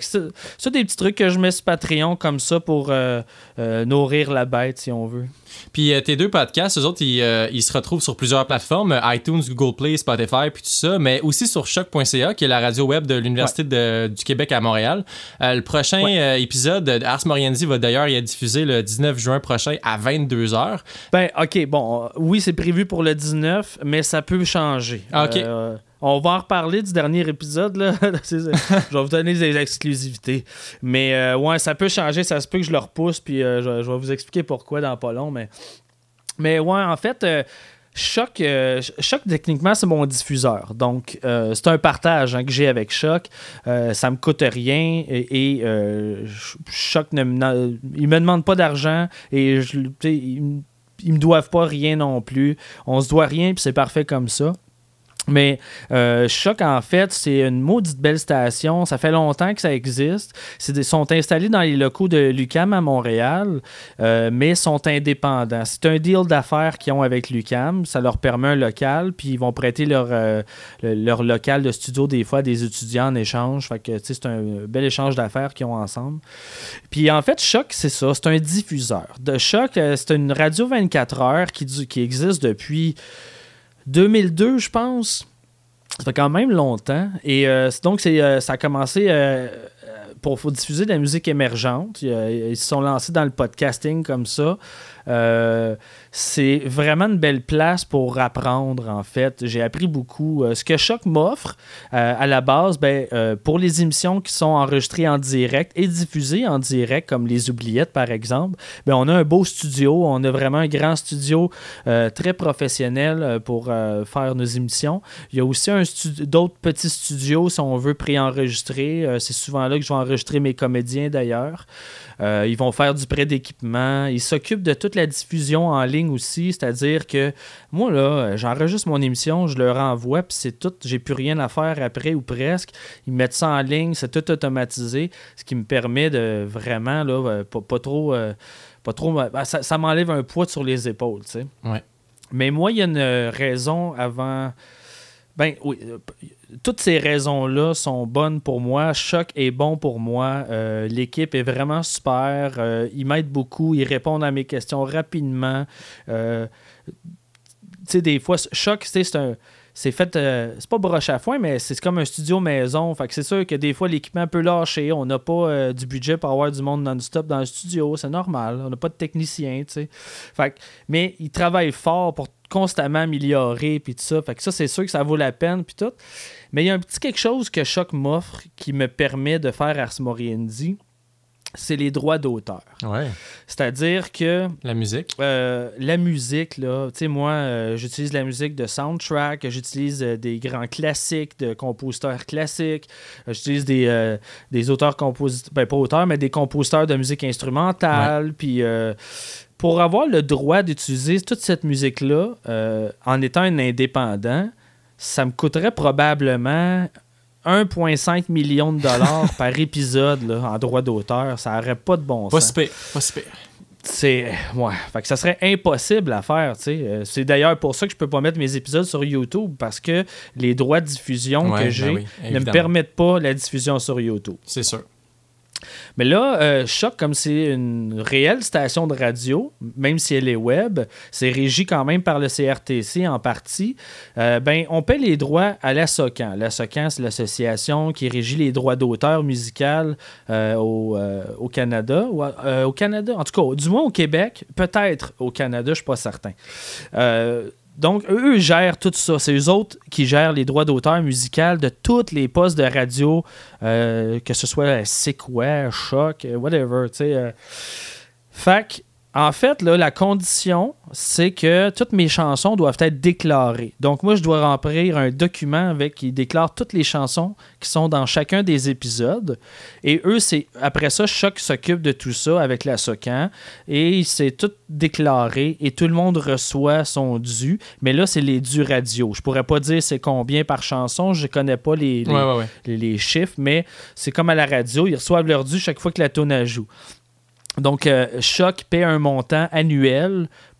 c'est, c'est des petits trucs que je mets sur Patreon comme ça pour euh, euh, nourrir la bête, si on veut. Puis euh, tes deux podcasts, eux autres, ils, euh, ils se retrouvent sur plusieurs plateformes, euh, iTunes, Google Play, Spotify, puis tout ça, mais aussi sur choc point c a, qui est la radio web de l'Université ouais. de, du Québec à Montréal. Euh, le prochain ouais. euh, épisode de Ars Moriendi va d'ailleurs y être diffusé le dix-neuf juin prochain à vingt-deux heures. Ben, OK, bon, euh, oui, c'est prévu pour le dix-neuf, mais ça peut changer. Ah, OK. Euh, On va en reparler du dernier épisode, là. Je vais vous donner des exclusivités. Mais euh, ouais, ça peut changer, ça se peut que je le repousse, puis euh, je, je vais vous expliquer pourquoi dans pas long. Mais, mais ouais, en fait, euh, Choc, euh, Choc, techniquement, c'est mon diffuseur. Donc, euh, c'est un partage hein, que j'ai avec Choc. Euh, ça me coûte rien et, et euh, Choc ne me, il me demande pas d'argent et je, ils, ils me doivent pas rien non plus. On se doit rien, puis c'est parfait comme ça. Mais euh, Choc, en fait, c'est une maudite belle station. Ça fait longtemps que ça existe. Ils sont installés dans les locaux de l'U Q A M à Montréal, euh, mais sont indépendants. C'est un deal d'affaires qu'ils ont avec l'U Q A M. Ça leur permet un local, puis ils vont prêter leur, euh, leur local de studio des fois à des étudiants en échange. Fait que, c'est un bel échange d'affaires qu'ils ont ensemble. Puis en fait, Choc, c'est ça. C'est un diffuseur. De Choc, c'est une radio vingt-quatre heures qui, qui existe depuis deux mille deux, je pense. Ça fait quand même longtemps. Et euh, donc, c'est, euh, ça a commencé euh, pour, pour diffuser de la musique émergente. Ils, ils se sont lancés dans le podcasting comme ça. Euh, c'est vraiment une belle place pour apprendre, en fait. J'ai appris beaucoup. Euh, ce que Choc m'offre, euh, à la base, ben, euh, pour les émissions qui sont enregistrées en direct et diffusées en direct, comme Les Oubliettes, par exemple, ben, on a un beau studio. On a vraiment un grand studio euh, très professionnel pour euh, faire nos émissions. Il y a aussi un stu- d'autres petits studios, si on veut, pré-enregistrer. Euh, c'est souvent là que je vais enregistrer mes comédiens, d'ailleurs. Euh, ils vont faire du prêt d'équipement. Ils s'occupent de toute la diffusion en ligne aussi, c'est-à-dire que moi, là, j'enregistre mon émission, je leur envoie, puis c'est tout, j'ai plus rien à faire après ou presque. Ils mettent ça en ligne, c'est tout automatisé, ce qui me permet de vraiment, là, pas, pas trop... Euh, pas trop ben, ça, ça m'enlève un poids sur les épaules, tu sais. Ouais. Mais moi, il y a une raison avant... Ben oui, toutes ces raisons-là sont bonnes pour moi. Choc est bon pour moi. Euh, l'équipe est vraiment super. Euh, ils m'aident beaucoup. Ils répondent à mes questions rapidement. Euh, tu sais, des fois, Choc, c'est un... C'est fait, euh, c'est pas broche à foin, mais c'est comme un studio maison. Fait que c'est sûr que des fois, l'équipement peut lâcher. On n'a pas euh, du budget pour avoir du monde non-stop dans le studio. C'est normal. On n'a pas de technicien, tu sais. Fait que, mais ils travaillent fort pour constamment améliorer, puis tout ça. Fait que ça, c'est sûr que ça vaut la peine, puis tout. Mais il y a un petit quelque chose que Choc m'offre qui me permet de faire Ars Moriendi. C'est les droits d'auteur. Ouais. C'est-à-dire que... La musique. Euh, la musique, là, tu sais, moi, euh, j'utilise la musique de soundtrack, j'utilise euh, des grands classiques de compositeurs classiques, euh, j'utilise des, euh, des auteurs-compositeurs, ben pas auteurs, mais des compositeurs de musique instrumentale, ouais. Puis... Euh, pour avoir le droit d'utiliser toute cette musique-là, euh, en étant un indépendant, ça me coûterait probablement un virgule cinq million de dollars par épisode là, en droit d'auteur. Ça n'aurait pas de bon pas sens. Si pire, pas si pire. C'est... Ouais. Fait que ça serait impossible à faire, tu sais. C'est d'ailleurs pour ça que je peux pas mettre mes épisodes sur YouTube, parce que les droits de diffusion ouais, que j'ai ben oui, ne me permettent pas la diffusion sur YouTube. C'est sûr. Mais là, euh, Choc, comme c'est une réelle station de radio, même si elle est web, c'est régi quand même par le C R T C en partie, euh, ben, on paie les droits à la SOCAN. La SOCAN, c'est l'association qui régit les droits d'auteur musical euh, au, euh, au Canada. Ou, euh, au Canada, en tout cas, du moins au Québec, peut-être au Canada, je ne suis pas certain. Euh, Donc, eux, eux gèrent tout ça. C'est eux autres qui gèrent les droits d'auteur musical de tous les postes de radio, euh, que ce soit Sick-Way, Choc, whatever, tu sais. Euh. Fait que, en fait, là, la condition, c'est que toutes mes chansons doivent être déclarées. Donc, moi, je dois remplir un document avec qui déclare toutes les chansons qui sont dans chacun des épisodes. Et eux, c'est après ça, Choc s'occupe de tout ça avec la SOCAN. Et c'est tout déclaré et tout le monde reçoit son dû. Mais là, c'est les dus radio. Je pourrais pas dire c'est combien par chanson. Je connais pas les, les, ouais, ouais, ouais. les, les chiffres, mais c'est comme à la radio. Ils reçoivent leur dû chaque fois que la toune joue. Donc, euh, Choc paie un montant annuel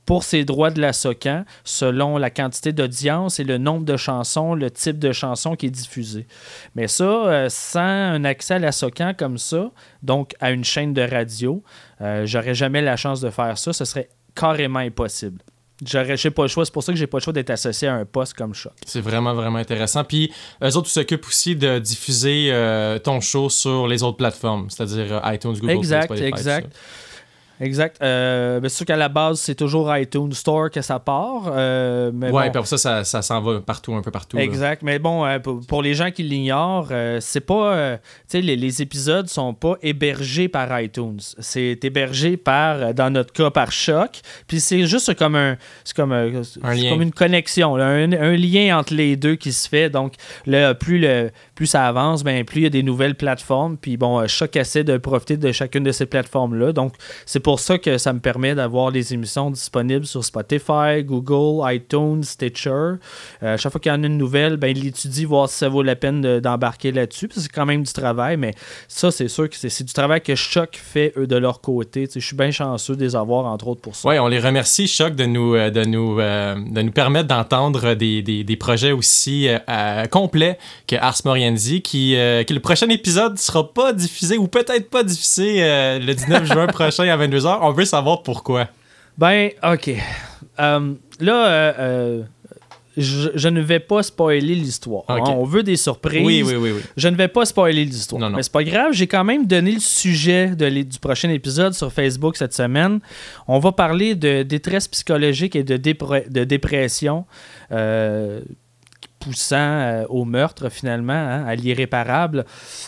pour ses droits de la SOCAN, selon la quantité d'audience et le nombre de chansons, le type de chanson qui est diffusé. Mais ça, euh, sans un accès à la SOCAN comme ça, donc à une chaîne de radio, euh, j'aurais jamais la chance de faire ça. Ce serait carrément impossible. J'aurais, j'ai pas le choix. C'est pour ça que j'ai pas le choix d'être associé à un poste comme Choc. C'est vraiment, vraiment intéressant. Puis, eux autres, ils s'occupent aussi de diffuser euh, ton show sur les autres plateformes, c'est-à-dire euh, iTunes, Google exact, Play, Spotify. Exact, Exact. Euh, c'est sûr qu'à la base, c'est toujours iTunes Store que ça part. Euh, mais ouais, bon. puis après ça, ça, ça s'en va partout, un peu partout. Exact. Là. Mais bon, euh, pour, pour les gens qui l'ignorent, euh, c'est pas. Euh, tu sais, les, les épisodes sont pas hébergés par iTunes. C'est hébergé par, dans notre cas, par Choc. Puis c'est juste comme un. C'est comme, un, c'est un comme une connexion, là, un, un lien entre les deux qui se fait. Donc, là, plus, le, plus ça avance, ben, plus il y a des nouvelles plateformes. Puis bon, Choc essaie de profiter de chacune de ces plateformes-là. Donc, c'est pour ça que ça me permet d'avoir les émissions disponibles sur Spotify, Google, iTunes, Stitcher. Euh, chaque fois qu'il y en a une nouvelle, ben, il étudie, voir si ça vaut la peine de, d'embarquer là-dessus. C'est quand même du travail, mais ça, c'est sûr que c'est, c'est du travail que Choc fait, eux, de leur côté. Je suis bien chanceux de les avoir, entre autres, pour ça. Oui, on les remercie, Choc, de nous, de nous, euh, de nous permettre d'entendre des, des, des projets aussi euh, complets que Ars Moriendi, qui, euh, que le prochain épisode ne sera pas diffusé, ou peut-être pas diffusé euh, le dix-neuf juin prochain à vingt-deux heures. On veut savoir pourquoi. Ben, OK. Euh, là, euh, euh, je, je ne vais pas spoiler l'histoire. Okay. Hein? On veut des surprises. Oui, oui, oui, oui. Je ne vais pas spoiler l'histoire. Non, non. Mais c'est pas grave, j'ai quand même donné le sujet de les, du prochain épisode sur Facebook cette semaine. On va parler de détresse psychologique et de, dépre- de dépression euh, poussant euh, au meurtre, finalement, hein, à l'irréparable.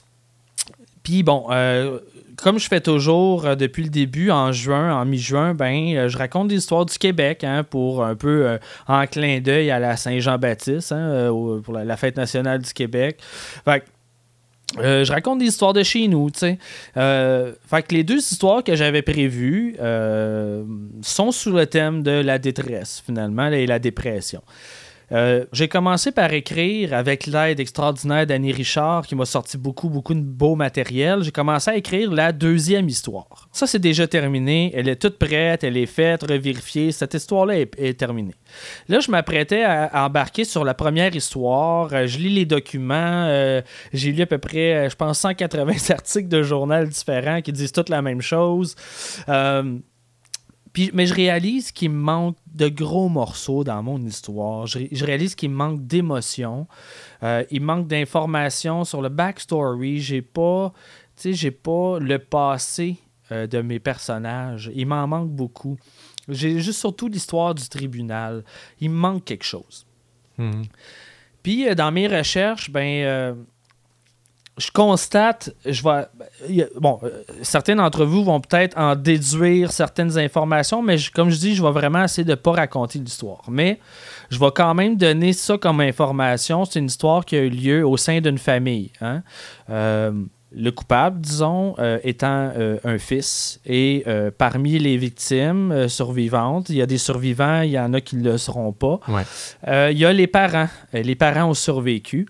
Puis, bon... Euh, Comme je fais toujours euh, depuis le début, en juin, en mi-juin, ben, euh, je raconte des histoires du Québec hein, pour un peu euh, en clin d'œil à la Saint-Jean-Baptiste, hein, euh, pour la, la fête nationale du Québec. Fait que, euh, je raconte des histoires de chez nous, tu sais. Euh, fait que les deux histoires que j'avais prévues euh, sont sous le thème de la détresse, finalement, et la dépression. Euh, j'ai commencé par écrire avec l'aide extraordinaire d'Annie Richard qui m'a sorti beaucoup, beaucoup de beau matériel. J'ai commencé à écrire la deuxième histoire. Ça, c'est déjà terminé. Elle est toute prête, elle est faite, revérifiée. Cette histoire-là est, est terminée. Là, je m'apprêtais à, à embarquer sur la première histoire. Euh, je lis les documents. Euh, j'ai lu à peu près, je pense, cent quatre-vingts articles de journal différents qui disent toutes la même chose. Euh, Puis, mais je réalise qu'il me manque de gros morceaux dans mon histoire. Je, je réalise qu'il me manque d'émotions. Euh, il manque d'informations sur le backstory. J'ai pas, tu sais, j'ai pas le passé euh, de mes personnages. Il m'en manque beaucoup. J'ai juste surtout l'histoire du tribunal. Il me manque quelque chose. Mm-hmm. Puis, euh, dans mes recherches, ben... Euh, je constate, je vais, bon, euh, certains d'entre vous vont peut-être en déduire certaines informations, mais je, comme je dis, je vais vraiment essayer de ne pas raconter l'histoire. Mais je vais quand même donner ça comme information. C'est une histoire qui a eu lieu au sein d'une famille. Hein? Euh, le coupable, disons, euh, étant euh, un fils. Et euh, parmi les victimes euh, survivantes, il y a des survivants, il y en a qui ne le seront pas. Ouais. Euh, il y a les parents. Les parents ont survécu.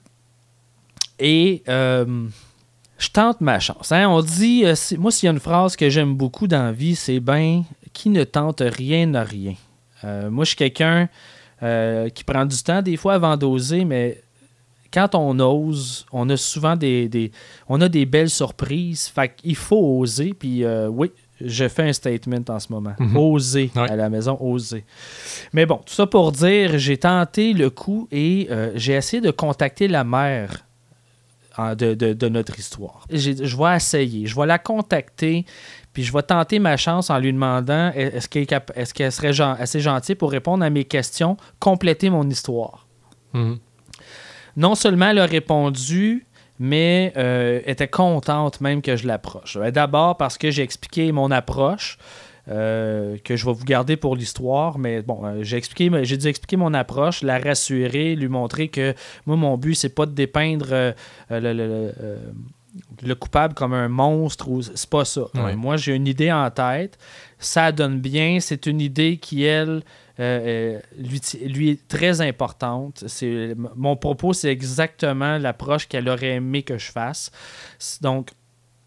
Et euh, je tente ma chance. Hein? On dit, euh, moi, s'il y a une phrase que j'aime beaucoup dans la vie, c'est ben, qui ne tente rien n'a rien. Euh, moi, je suis quelqu'un euh, qui prend du temps des fois avant d'oser, mais quand on ose, on a souvent des, des, on a des belles surprises. Fait qu'il faut oser. Puis euh, oui, je fais un statement en ce moment. Mm-hmm. Oser ouais. À la maison, oser. Mais bon, tout ça pour dire, j'ai tenté le coup et euh, j'ai essayé de contacter la mère De, de, de notre histoire. J'ai, je vais essayer, je vais la contacter, puis je vais tenter ma chance en lui demandant est-ce qu'elle, cap- est-ce qu'elle serait gen- assez gentille pour répondre à mes questions, compléter mon histoire. Mm-hmm. Non seulement elle a répondu, mais euh, était contente même que je l'approche. D'abord parce que j'ai expliqué mon approche, Euh, que je vais vous garder pour l'histoire, mais bon, euh, j'ai expliqué, j'ai dû expliquer mon approche, la rassurer, lui montrer que moi, mon but, c'est pas de dépeindre euh, le, le, le, euh, le coupable comme un monstre, ou c'est pas ça. Ouais. Euh, moi, j'ai une idée en tête, ça donne bien, c'est une idée qui, elle, euh, lui, lui est très importante. C'est, mon propos, c'est exactement l'approche qu'elle aurait aimé que je fasse. Donc,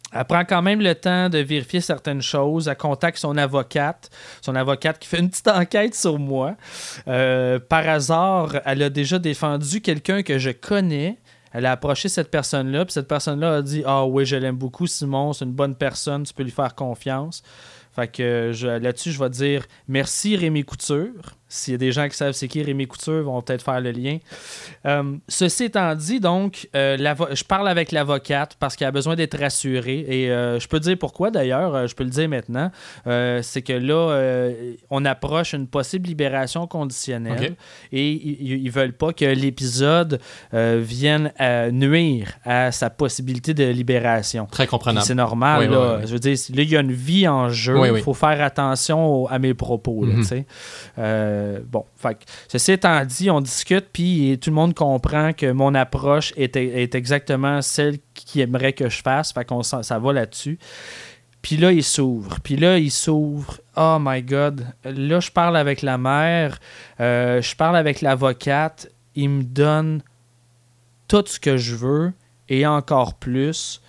Elle prend quand même le temps de vérifier certaines choses. Elle contacte son avocate. Son avocate qui fait une petite enquête sur moi. Euh, par hasard, elle a déjà défendu quelqu'un que je connais. Elle a approché cette personne-là. Puis cette personne-là a dit « Ah oui, je l'aime beaucoup, Simon. C'est une bonne personne. Tu peux lui faire confiance. » Fait que je, là-dessus, je vais dire merci Rémi Couture. S'il y a des gens qui savent c'est qui Rémi Couture, vont peut-être faire le lien. Euh, ceci étant dit, donc, euh, je parle avec l'avocate parce qu'elle a besoin d'être rassurée. Et euh, je peux dire pourquoi d'ailleurs, euh, je peux le dire maintenant. Euh, c'est que là, euh, on approche une possible libération conditionnelle. Okay. Et ils ne veulent pas que l'épisode euh, vienne à nuire à sa possibilité de libération. Très comprenable. Puis c'est normal. Oui, là. oui, oui. Je veux dire, là, il y a une vie en jeu. Il oui, oui. faut faire attention au, à mes propos. Là, mm-hmm. euh, Euh, bon, fait que, ceci étant dit, on discute, puis tout le monde comprend que mon approche est, est exactement celle qu'il aimerait que je fasse, fait qu'on ça va là-dessus. Puis là, il s'ouvre, puis là, il s'ouvre. Oh my God! Là, je parle avec la mère, euh, je parle avec l'avocate, il me donne tout ce que je veux, et encore plus.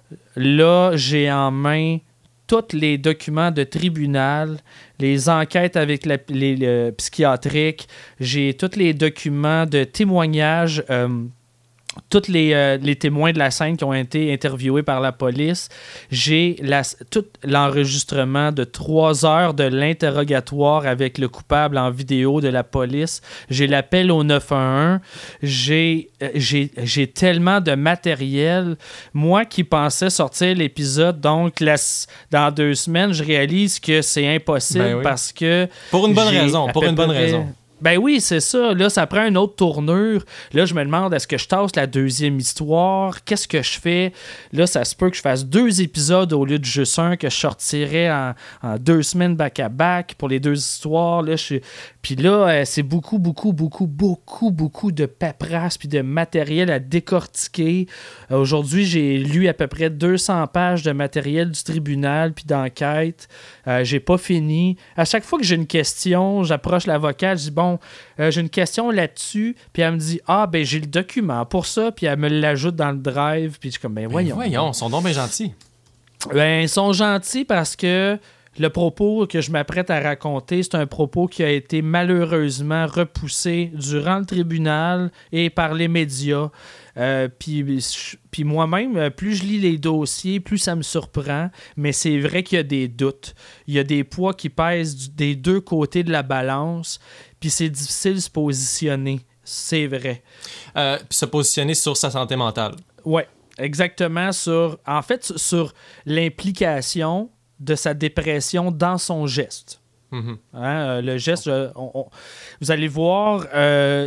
Là, j'ai en main tous les documents de tribunal, les enquêtes avec la, les, les psychiatriques, j'ai tous les documents de témoignages, euh, tous les, euh, les témoins de la scène qui ont été interviewés par la police. J'ai la, tout l'enregistrement de trois heures de l'interrogatoire avec le coupable en vidéo de la police. J'ai l'appel au neuf un un. J'ai, euh, j'ai, j'ai tellement de matériel. Moi qui pensais sortir l'épisode, donc la, dans deux semaines, je réalise que c'est impossible ben oui. parce que... Pour une bonne raison, pour une bonne près, raison. Ben oui, c'est ça. Là, ça prend une autre tournure. Là, je me demande, est-ce que je tasse la deuxième histoire? Qu'est-ce que je fais? Là, ça se peut que je fasse deux épisodes au lieu de juste un, que je sortirais en, en deux semaines back-à-back pour les deux histoires. Là, je... Puis là, euh, c'est beaucoup, beaucoup, beaucoup, beaucoup, beaucoup de paperasse puis de matériel à décortiquer. Euh, aujourd'hui, j'ai lu à peu près deux cents pages de matériel du tribunal puis d'enquête. Euh, j'ai pas fini. À chaque fois que j'ai une question, j'approche l'avocate, je dis, bon, euh, j'ai une question là-dessus, puis elle me dit, ah, ben j'ai le document pour ça, puis elle me l'ajoute dans le drive, puis je suis comme, ben voyons. Ben voyons, ils sont donc bien gentils. Ben, ils sont gentils parce que le propos que je m'apprête à raconter, c'est un propos qui a été malheureusement repoussé durant le tribunal et par les médias. Euh, puis, puis moi-même, plus je lis les dossiers, plus ça me surprend, mais c'est vrai qu'il y a des doutes. Il y a des poids qui pèsent du, des deux côtés de la balance, puis c'est difficile de se positionner. C'est vrai. Euh, puis se positionner sur sa santé mentale. Oui, exactement. Sur, en fait, sur l'implication de sa dépression dans son geste. Mm-hmm. Hein, le geste, je, on, on, vous allez voir... Euh,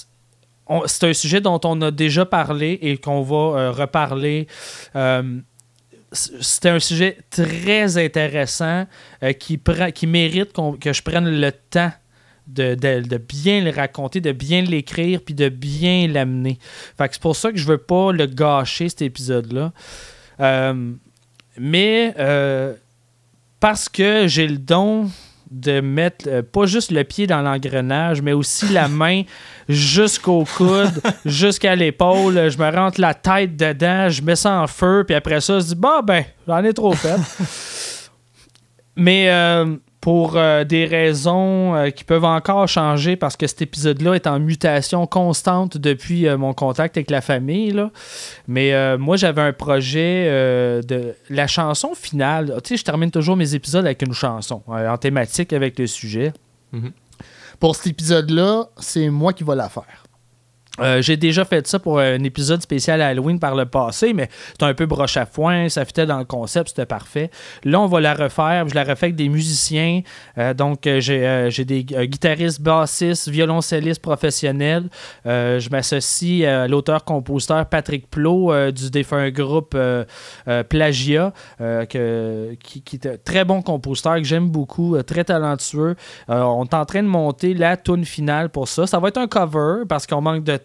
On, c'est un sujet dont on a déjà parlé et qu'on va euh, reparler. Euh, c'était un sujet très intéressant euh, qui, pre- qui mérite qu'on, que je prenne le temps de, de, de bien le raconter, de bien l'écrire puis de bien l'amener. Fait que c'est pour ça que je veux pas le gâcher, cet épisode-là. Euh, mais euh, parce que j'ai le don de mettre euh, pas juste le pied dans l'engrenage, mais aussi la main jusqu'au coude, jusqu'à l'épaule. Je me rentre la tête dedans, je mets ça en feu, puis après ça, je dis, bah ben, j'en ai trop fait. Mais euh, pour euh, des raisons euh, qui peuvent encore changer, parce que cet épisode-là est en mutation constante depuis euh, mon contact avec la famille, là. Mais euh, moi, j'avais un projet euh, de la chanson finale. Tu sais, je termine toujours mes épisodes avec une chanson, euh, en thématique avec le sujet. Mm-hmm. Pour cet épisode-là, c'est moi qui vais la faire. Euh, j'ai déjà fait ça pour un épisode spécial à Halloween par le passé, mais c'était un peu broche à foin, ça fitait dans le concept, c'était parfait. Là, on va la refaire, je la refais avec des musiciens, euh, donc euh, j'ai, euh, j'ai des euh, guitaristes, bassistes, violoncellistes professionnels. Euh, je m'associe à l'auteur-compositeur Patrick Plot euh, du défunt groupe euh, euh, Plagia, euh, que, qui, qui est un très bon compositeur, que j'aime beaucoup, euh, très talentueux. Euh, on est en train de monter la tune finale pour ça. Ça va être un cover, parce qu'on manque de temps.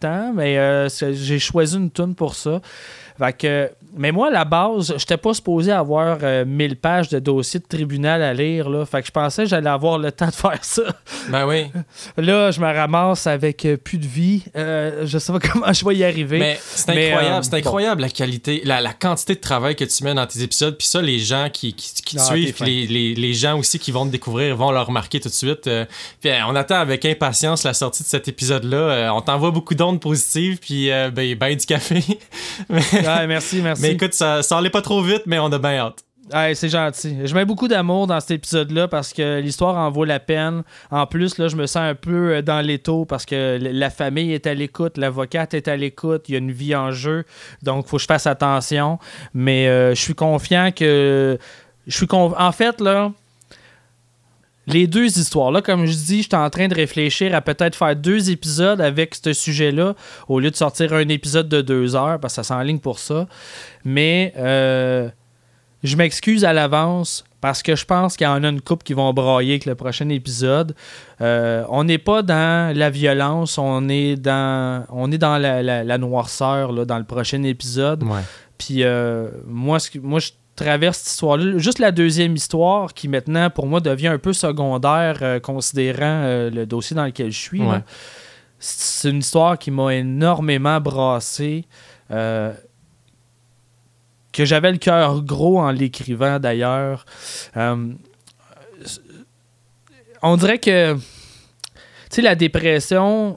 temps, mais euh, j'ai choisi une toune pour ça. Fait que, mais moi, à la base, j'étais pas supposé avoir euh, mille pages de dossier de tribunal à lire. Là. Fait que je pensais que j'allais avoir le temps de faire ça. Ben oui. Là, je me ramasse avec euh, plus de vie. Euh, je sais pas comment je vais y arriver. Mais c'est incroyable, mais, euh, c'est incroyable bon. la qualité, la, la quantité de travail que tu mets dans tes épisodes. Puis ça, les gens qui, qui, qui te ah, suivent, puis les, les, les gens aussi qui vont te découvrir vont le remarquer tout de suite. Euh, puis euh, on attend avec impatience la sortie de cet épisode-là. Euh, on t'envoie beaucoup d'ondes positives, puis euh, ben, ben du café. mais, ouais, merci, merci. Mais écoute, ça, ça allait pas trop vite, mais on a bien hâte. Ouais, c'est gentil. Je mets beaucoup d'amour dans cet épisode-là parce que l'histoire en vaut la peine. En plus, là, je me sens un peu dans l'étau parce que la famille est à l'écoute, l'avocate est à l'écoute, il y a une vie en jeu, donc il faut que je fasse attention. Mais euh, je suis confiant que... je suis conf... En fait, là, les deux histoires-là, comme je dis, je suis en train de réfléchir à peut-être faire deux épisodes avec ce sujet-là au lieu de sortir un épisode de deux heures parce que ça s'enligne pour ça. Mais... Euh... je m'excuse à l'avance parce que je pense qu'il y en a une couple qui vont brailler avec le prochain épisode. Euh, on n'est pas dans la violence, on est dans, on est dans la, la, la noirceur là, dans le prochain épisode. Ouais. Puis euh, moi, ce, moi, je traverse cette histoire-là. Juste la deuxième histoire qui maintenant, pour moi, devient un peu secondaire euh, considérant euh, le dossier dans lequel je suis. Ouais. Là. C'est une histoire qui m'a énormément brassé. Euh, que j'avais le cœur gros en l'écrivant d'ailleurs. Euh, on dirait que, tu sais, la dépression,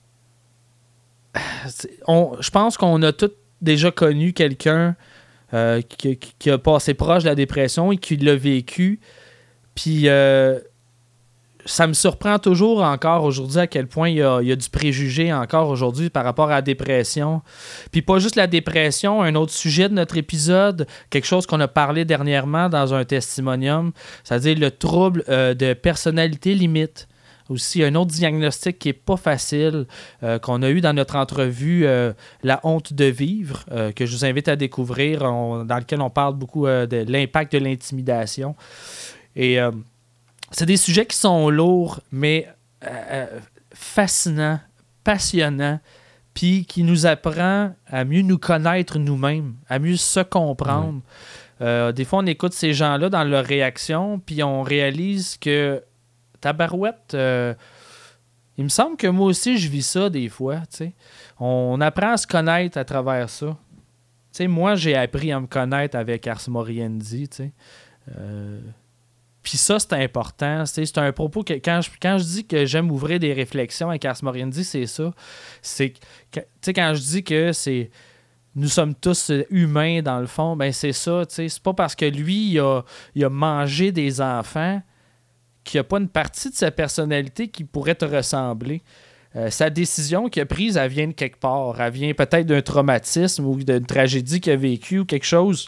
on, je pense qu'on a tous déjà connu quelqu'un euh, qui, qui a passé proche de la dépression et qui l'a vécu. Puis, euh, ça me surprend toujours encore aujourd'hui à quel point il y a, il y a du préjugé encore aujourd'hui par rapport à la dépression. Puis pas juste la dépression, un autre sujet de notre épisode, quelque chose qu'on a parlé dernièrement dans un testimonium, c'est-à-dire le trouble euh, de personnalité limite. Aussi, un autre diagnostic qui n'est pas facile, euh, qu'on a eu dans notre entrevue, euh, La honte de vivre, euh, que je vous invite à découvrir, on, dans lequel on parle beaucoup euh, de l'impact de l'intimidation. Et... Euh, c'est des sujets qui sont lourds, mais euh, fascinants, passionnants, puis qui nous apprend à mieux nous connaître nous-mêmes, à mieux se comprendre. Mmh. Euh, des fois, on écoute ces gens-là dans leurs réactions, puis on réalise que tabarouette, euh, il me semble que moi aussi, je vis ça des fois. T'sais. On apprend à se connaître à travers ça. T'sais, moi, j'ai appris à me connaître avec Ars Moriendi, tu sais. Euh, Puis ça, c'est important. C'est, c'est un propos que quand je, quand je dis que j'aime ouvrir des réflexions avec Ars Moriendi, c'est ça. C'est que, tu sais, quand je dis que c'est nous sommes tous humains dans le fond, ben c'est ça. Tu sais, c'est pas parce que lui, il a, il a mangé des enfants qu'il n'y a pas une partie de sa personnalité qui pourrait te ressembler. Euh, sa décision qu'il a prise, elle vient de quelque part. Elle vient peut-être d'un traumatisme ou d'une tragédie qu'il a vécue ou quelque chose.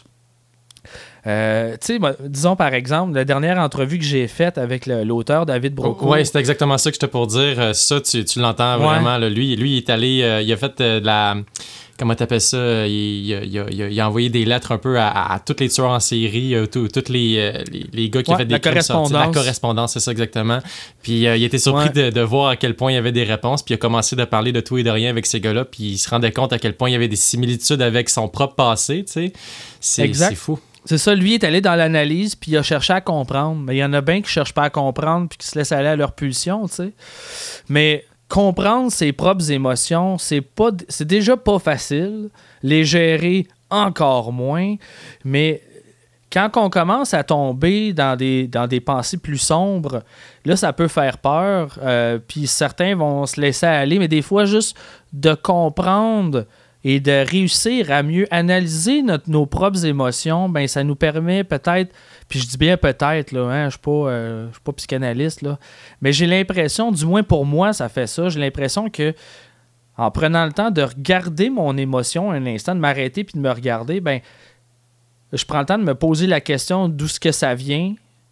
Euh, tu sais, disons par exemple, la dernière entrevue que j'ai faite avec le, l'auteur David Broco. Oui, c'est exactement ça que j'étais pour dire. Ça, tu, tu l'entends vraiment. Ouais. Là. Lui, lui, il est allé, euh, il a fait euh, de la... Comment t'appelles ça? Il, il, il, il, il a envoyé des lettres un peu à, à, à tous les tueurs en série, euh, tous les, euh, les, les gars qui ouais, ont fait des la crimes correspondance. sortis. La correspondance, c'est ça exactement. Puis euh, il était surpris ouais. de, de voir à quel point il y avait des réponses, puis il a commencé de parler de tout et de rien avec ces gars-là, puis il se rendait compte à quel point il y avait des similitudes avec son propre passé, tu sais. C'est, c'est fou. C'est ça, lui est allé dans l'analyse, puis il a cherché à comprendre. Mais il y en a bien qui ne cherchent pas à comprendre, puis qui se laissent aller à leur pulsion, tu sais. Mais comprendre ses propres émotions, c'est pas, c'est déjà pas facile. Les gérer, encore moins. Mais quand on commence à tomber dans des, dans des pensées plus sombres, là, ça peut faire peur. Euh, puis certains vont se laisser aller, mais des fois, juste de comprendre et de réussir à mieux analyser notre, nos propres émotions, ben ça nous permet peut-être, puis je dis bien peut-être, là, hein, je ne suis pas, euh, je suis pas psychanalyste, là, mais j'ai l'impression, du moins pour moi, ça fait ça, j'ai l'impression que en prenant le temps de regarder mon émotion un instant, de m'arrêter puis de me regarder, ben je prends le temps de me poser la question d'où est-ce que ça vient,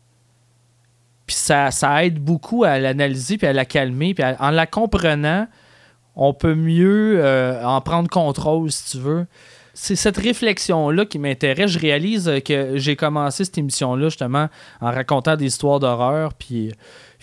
puis ça, ça aide beaucoup à l'analyser puis à la calmer, puis à, en la comprenant, on peut mieux euh, en prendre contrôle, si tu veux. C'est cette réflexion-là qui m'intéresse. Je réalise que j'ai commencé cette émission-là, justement, en racontant des histoires d'horreur. Puis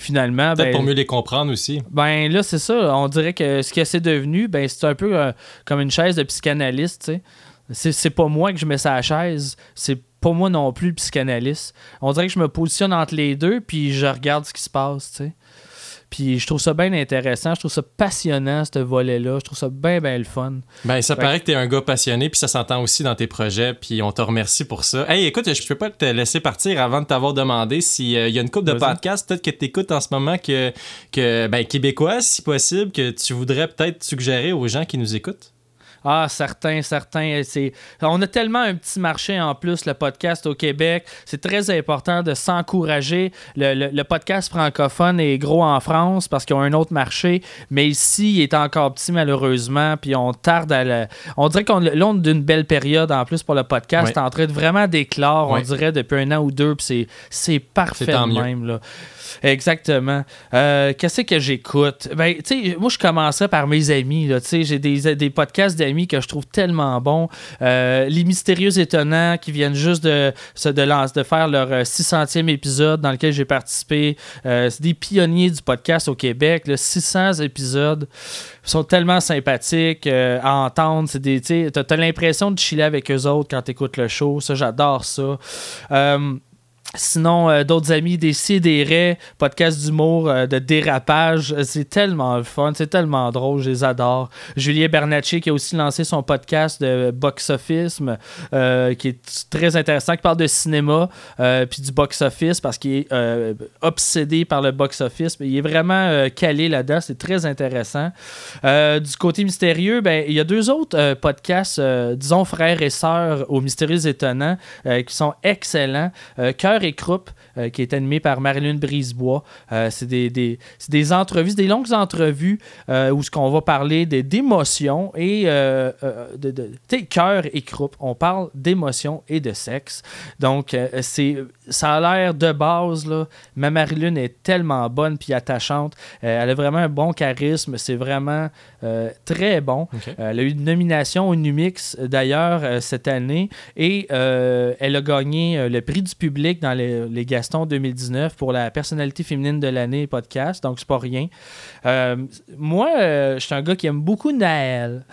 finalement... Peut-être ben, pour mieux les comprendre aussi. Ben là, c'est ça. On dirait que ce que c'est devenu, ben c'est un peu euh, comme une chaise de psychanalyste, tu sais. C'est, c'est pas moi que je mets ça à la chaise, c'est pas moi non plus le psychanalyste. On dirait que je me positionne entre les deux, puis je regarde ce qui se passe, tu sais. Puis je trouve ça bien intéressant, je trouve ça passionnant, ce volet-là. Je trouve ça bien, bien le fun. Ben, ça fait paraît que t'es un gars passionné, puis ça s'entend aussi dans tes projets, puis on te remercie pour ça. Hey, écoute, je peux pas te laisser partir avant de t'avoir demandé s'il y a une couple de Vas-y. podcasts, peut-être que t'écoutes en ce moment, que, que ben, québécois, si possible, que tu voudrais peut-être suggérer aux gens qui nous écoutent. Ah, certains, certains. C'est... On a tellement un petit marché en plus, le podcast au Québec. C'est très important de s'encourager. Le, le, le podcast francophone est gros en France parce qu'ils ont un autre marché, mais ici, il est encore petit malheureusement, puis on tarde à le... On dirait qu'on là, on est d'une belle période en plus pour le podcast. Ouais. C'est en train de vraiment d'éclore, Ouais. on dirait, depuis un an ou deux, puis c'est, c'est parfait C'est tant de mieux. même, là. Exactement. Euh, qu'est-ce que j'écoute? Ben, tu sais, moi, je commencerais par mes amis, là. Tu sais, j'ai des, des podcasts d'amis que je trouve tellement bons. Euh, les Mystérieux Étonnants qui viennent juste de, de, lance, de faire leur six centième épisode dans lequel j'ai participé. Euh, c'est des pionniers du podcast au Québec, là, six cents épisodes. Ils sont tellement sympathiques euh, à entendre. C'est des, tu sais, t'as, t'as l'impression de chiller avec eux autres quand t'écoutes le show. Ça, j'adore ça. Euh, Sinon, euh, d'autres amis, des Sidérés, podcast d'humour, euh, de dérapage, euh, c'est tellement le fun, c'est tellement drôle, je les adore. Julien Bernatchez qui a aussi lancé son podcast de box-office, euh, qui est très intéressant, qui parle de cinéma, euh, puis du box-office, parce qu'il est euh, obsédé par le box-office, mais il est vraiment euh, calé là-dedans, c'est très intéressant. Euh, du côté mystérieux, ben, il y a deux autres euh, podcasts, euh, disons frères et sœurs aux Mystérieux Étonnants, euh, qui sont excellents. Euh, Cœur et Croupe, euh, qui est animé par Marilyn Brisebois. Euh, c'est, des, des, c'est des entrevues, c'est des longues entrevues euh, où ce qu'on va parler de, d'émotions et euh, euh, de, de tu sais, Cœur et Croupe. On parle d'émotions et de sexe. Donc, euh, c'est, ça a l'air de base, là. Mais Marilyn est tellement bonne puis attachante. Euh, elle a vraiment un bon charisme. C'est vraiment euh, très bon. Okay. Euh, elle a eu une nomination au Numix, d'ailleurs, euh, cette année. Et euh, elle a gagné euh, le prix du public dans les, les Gaston deux mille dix-neuf pour la personnalité féminine de l'année podcast, donc c'est pas rien. Euh, moi, euh, je suis un gars qui aime beaucoup Naël.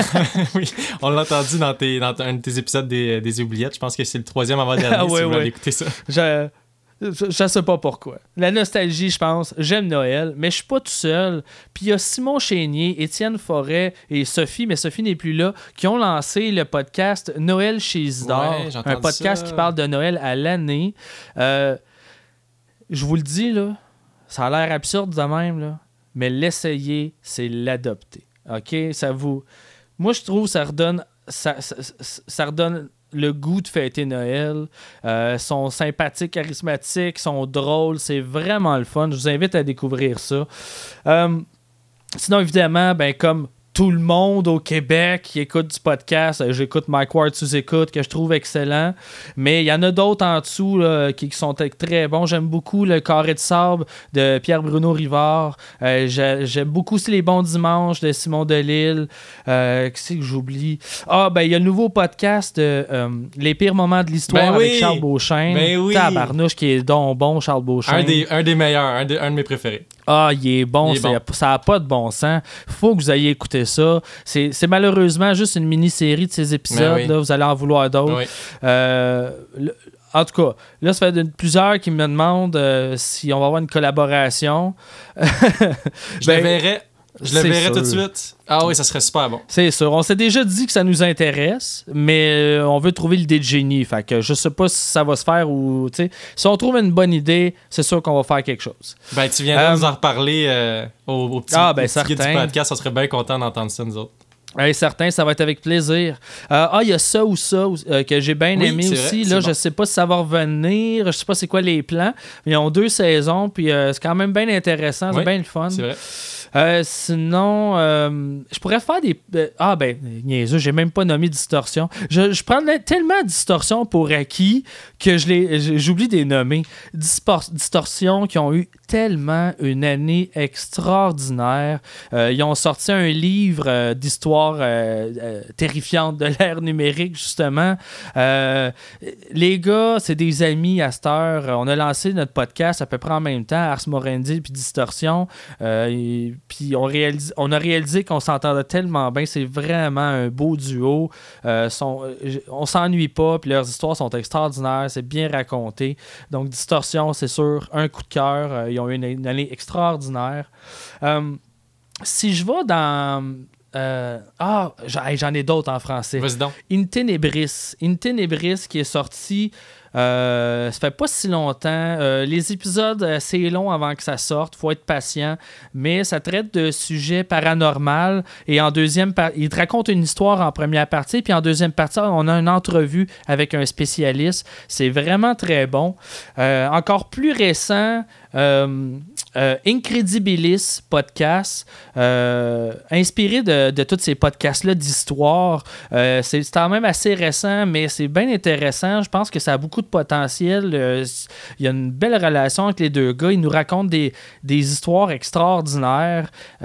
Oui, on l'a entendu dans, tes, dans un de tes épisodes des, des Oubliettes. Je pense que c'est le troisième avant-dernier, Ah, si ouais, vous voulez ouais. écouter ça. Je... Je sais pas pourquoi. La nostalgie, je pense. J'aime Noël, mais je suis pas tout seul. Puis il y a Simon Chénier, Étienne Forêt et Sophie, mais Sophie n'est plus là, qui ont lancé le podcast Noël chez Isidore. Ouais, j'ai un entendu podcast ça. qui parle de Noël à l'année. Euh, je vous le dis, là, ça a l'air absurde de même, là, mais l'essayer, c'est l'adopter. OK? Ça vous... Moi, je trouve que ça redonne... Ça, ça, ça redonne... le goût de fêter Noël. Euh, sont sympathiques, charismatiques, sont drôles. C'est vraiment le fun. Je vous invite à découvrir ça. Euh, sinon, évidemment, ben, comme tout le monde au Québec qui écoute du podcast, euh, j'écoute Mike Ward sous-écoute, que je trouve excellent. Mais il y en a d'autres en dessous là, qui, qui sont très bons. J'aime beaucoup le Carré de sable de Pierre-Bruno Rivard. Euh, j'ai, j'aime beaucoup aussi les Bons Dimanches de Simon Delille. Euh, Qu'est-ce que j'oublie? Ah, ben il y a le nouveau podcast de euh, Les pires moments de l'histoire Ben oui! avec Charles Beauchesne. Ben oui! Tabarnouche qui est donc bon, Charles Beauchesne. Un des, un des meilleurs, un de, un de mes préférés. Ah, il est bon, Il est c'est- bon. ça n'a pas de bon sens. Faut que vous ayez écouté ça. C'est, c'est malheureusement juste une mini-série de ces épisodes. Ben oui. Là, vous allez en vouloir d'autres. Oui. Euh, le- en tout cas, là, ça fait de- plusieurs qui me demandent euh, si on va avoir une collaboration. Je Ben, le verrais, je le c'est verrais sûr. tout de suite. Ah oui, ça serait super bon. C'est sûr. On s'est déjà dit que ça nous intéresse, mais euh, on veut trouver l'idée de génie. Fait que je sais pas si ça va se faire ou... tu sais, si on trouve une bonne idée, c'est sûr qu'on va faire quelque chose. Ben, tu viendras Euh, nous en reparler euh, au, au petit, Ah, ben, au petit guide du certain. podcast. On serait bien content d'entendre ça, nous autres. Hey, certain, ça va être avec plaisir. Euh, ah, il y a ça ou ça euh, que j'ai bien Oui, aimé c'est aussi. vrai, Là, c'est je bon. sais pas si ça va revenir, je sais pas c'est quoi les plans. Mais ils ont deux saisons, puis euh, c'est quand même bien intéressant, c'est Oui, bien le fun. C'est vrai. Euh, sinon, euh, je pourrais faire des... Euh, ah ben, niaiseux, j'ai même pas nommé Distorsion. Je, je prends tellement Distorsion pour acquis que je les, j'oublie de les nommer. Dispor- Distorsion qui ont eu tellement une année extraordinaire. Euh, ils ont sorti un livre euh, d'histoire euh, euh, terrifiante de l'ère numérique, justement. Euh, les gars, c'est des amis à cette heure. On a lancé notre podcast à peu près en même temps, Ars Moriendi puis Distorsion. Euh, et, puis on, réalise, on a réalisé qu'on s'entendait tellement bien. C'est vraiment un beau duo. Euh, sont, on s'ennuie pas, puis leurs histoires sont extraordinaires. C'est bien raconté. Donc, Distorsion, c'est sûr, un coup de cœur. Euh, ils ont eu une, une année extraordinaire. Euh, si je vais dans... Euh, ah, j'en ai d'autres en français. Vas-y donc. In Tenebris. In Tenebris qui est sorti... Euh, ça fait pas si longtemps. Euh, les épisodes, euh, c'est long avant que ça sorte. Faut être patient. Mais ça traite de sujets paranormaux. Et en deuxième partie, il te raconte une histoire en première partie. Puis en deuxième partie, on a une entrevue avec un spécialiste. C'est vraiment très bon. Euh, encore plus récent, euh, euh, Incredibilis podcast, euh, inspiré de, de tous ces podcasts-là d'histoire. Euh, c'est, c'est quand même assez récent, mais c'est bien intéressant. Je pense que ça a beaucoup de potentiel. Euh, il y a une belle relation avec les deux gars. Ils nous racontent des, des histoires extraordinaires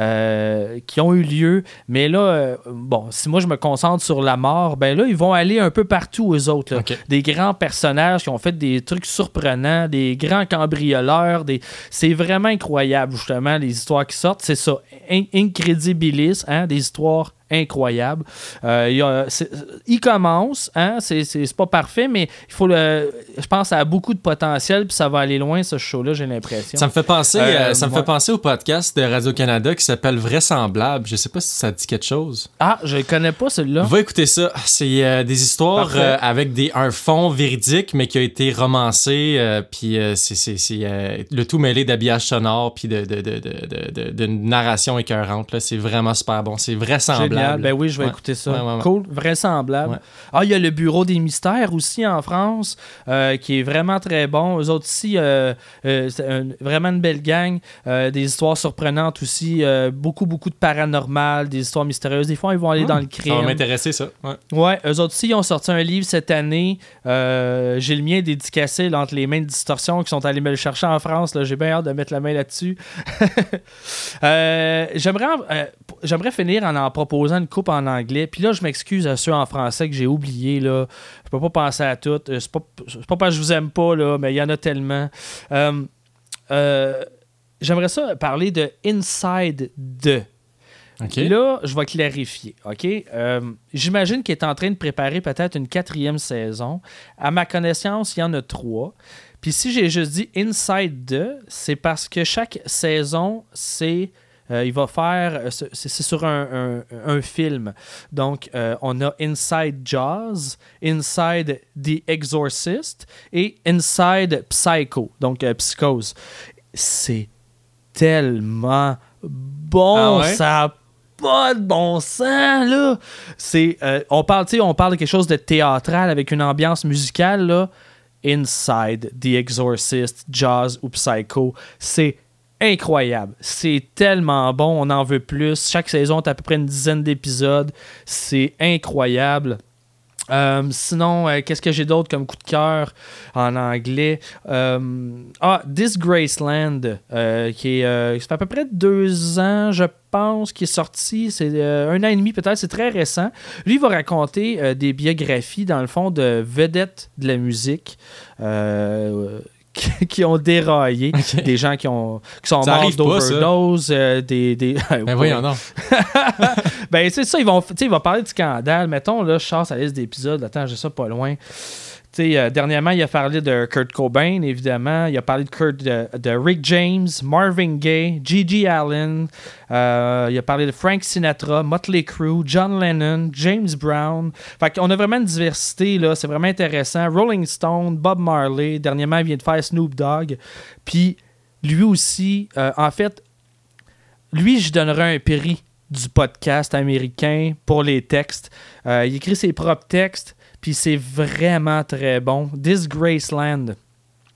euh, qui ont eu lieu. Mais là, euh, bon, si moi je me concentre sur la mort, ben là, ils vont aller un peu partout aux autres. Là. Okay. Des grands personnages qui ont fait des trucs surprenants, des grands cambrioleurs. Des... C'est vraiment incroyable, justement, les histoires qui sortent. C'est ça. In- Incredibilis, hein, des histoires incroyable. Euh, il, y a, c'est, il commence, hein, c'est, c'est, c'est pas parfait, mais il faut le. Je pense que ça a beaucoup de potentiel, puis ça va aller loin, ce show-là, j'ai l'impression. Ça me fait penser, euh, ça me ouais. fait penser au podcast de Radio-Canada qui s'appelle Vraisemblable. Je sais pas si ça dit quelque chose. Ah, je connais pas celui-là. Va écouter ça. C'est euh, des histoires euh, avec des, un fond véridique, mais qui a été romancé, euh, puis euh, c'est, c'est, c'est euh, le tout mêlé d'habillage sonore, puis de, de, de, de, de, de, de narration écœurante. Là. C'est vraiment super bon. C'est vraisemblable. Ben oui, je vais ouais. écouter ça. Ouais, ouais, ouais. Cool, vraisemblable. Ouais. Ah, il y a le Bureau des mystères aussi en France, euh, qui est vraiment très bon. Eux autres aussi, euh, euh, c'est un, vraiment une belle gang. Euh, des histoires surprenantes aussi. Euh, beaucoup, beaucoup de paranormal, des histoires mystérieuses. Des fois, ils vont aller mmh, dans le crime. Ça va m'intéresser, ça. Ouais, ouais eux autres aussi, ils ont sorti un livre cette année. Euh, j'ai le mien dédicacé là, entre les mains de Distorsion qui sont allés me le chercher en France. Là. J'ai bien hâte de mettre la main là-dessus. euh, j'aimerais, euh, j'aimerais finir en en proposant une coupe en anglais. Puis là, je m'excuse à ceux en français que j'ai oubliés. Là. Je peux pas penser à tout. C'est pas, c'est pas parce que je vous aime pas, là, mais il y en a tellement. Euh, euh, j'aimerais ça parler de Inside deux. Okay. Là, je vais clarifier. OK? Euh, j'imagine qu'il est en train de préparer peut-être une quatrième saison. À ma connaissance, il y en a trois. Puis si j'ai juste dit Inside deux, c'est parce que chaque saison, c'est... Euh, il va faire... C'est, c'est sur un, un, un film. Donc, euh, on a Inside Jaws, Inside The Exorcist et Inside Psycho, donc euh, Psychose. C'est tellement bon, ah ouais? Ça a pas de bon sens, là! C'est, euh, on, parle, on parle de quelque chose de théâtral avec une ambiance musicale, là. Inside The Exorcist, Jaws ou Psycho, c'est incroyable. C'est tellement bon, on en veut plus. Chaque saison, t'as à peu près une dizaine d'épisodes. C'est incroyable. Euh, sinon, euh, qu'est-ce que j'ai d'autre comme coup de cœur en anglais? Euh, ah, Disgraceland, euh, qui est, euh, ça fait à peu près deux ans, je pense, qui est sorti. C'est euh, un an et demi peut-être, c'est très récent. Lui, il va raconter euh, des biographies, dans le fond, de vedettes de la musique. Euh... qui ont déraillé, okay. Des gens qui, ont, qui sont ça morts d'overdose, euh, des... des... Ben voyons non. Ben c'est ça, ils vont, il va parler de scandale. Mettons, là, je chasse la liste d'épisodes, attends, j'ai ça pas loin. Euh, dernièrement, il a parlé de Kurt Cobain, évidemment. Il a parlé de, Kurt, de, de Rick James, Marvin Gaye, Gigi Allen. Euh, il a parlé de Frank Sinatra, Motley Crue, John Lennon, James Brown. Fait qu'on a vraiment une diversité, là. C'est vraiment intéressant. Rolling Stone, Bob Marley. Dernièrement, il vient de faire Snoop Dogg. Puis, lui aussi, euh, en fait, lui, je donnerais un prix du podcast américain pour les textes. Euh, il écrit ses propres textes. Puis c'est vraiment très bon. Disgraceland.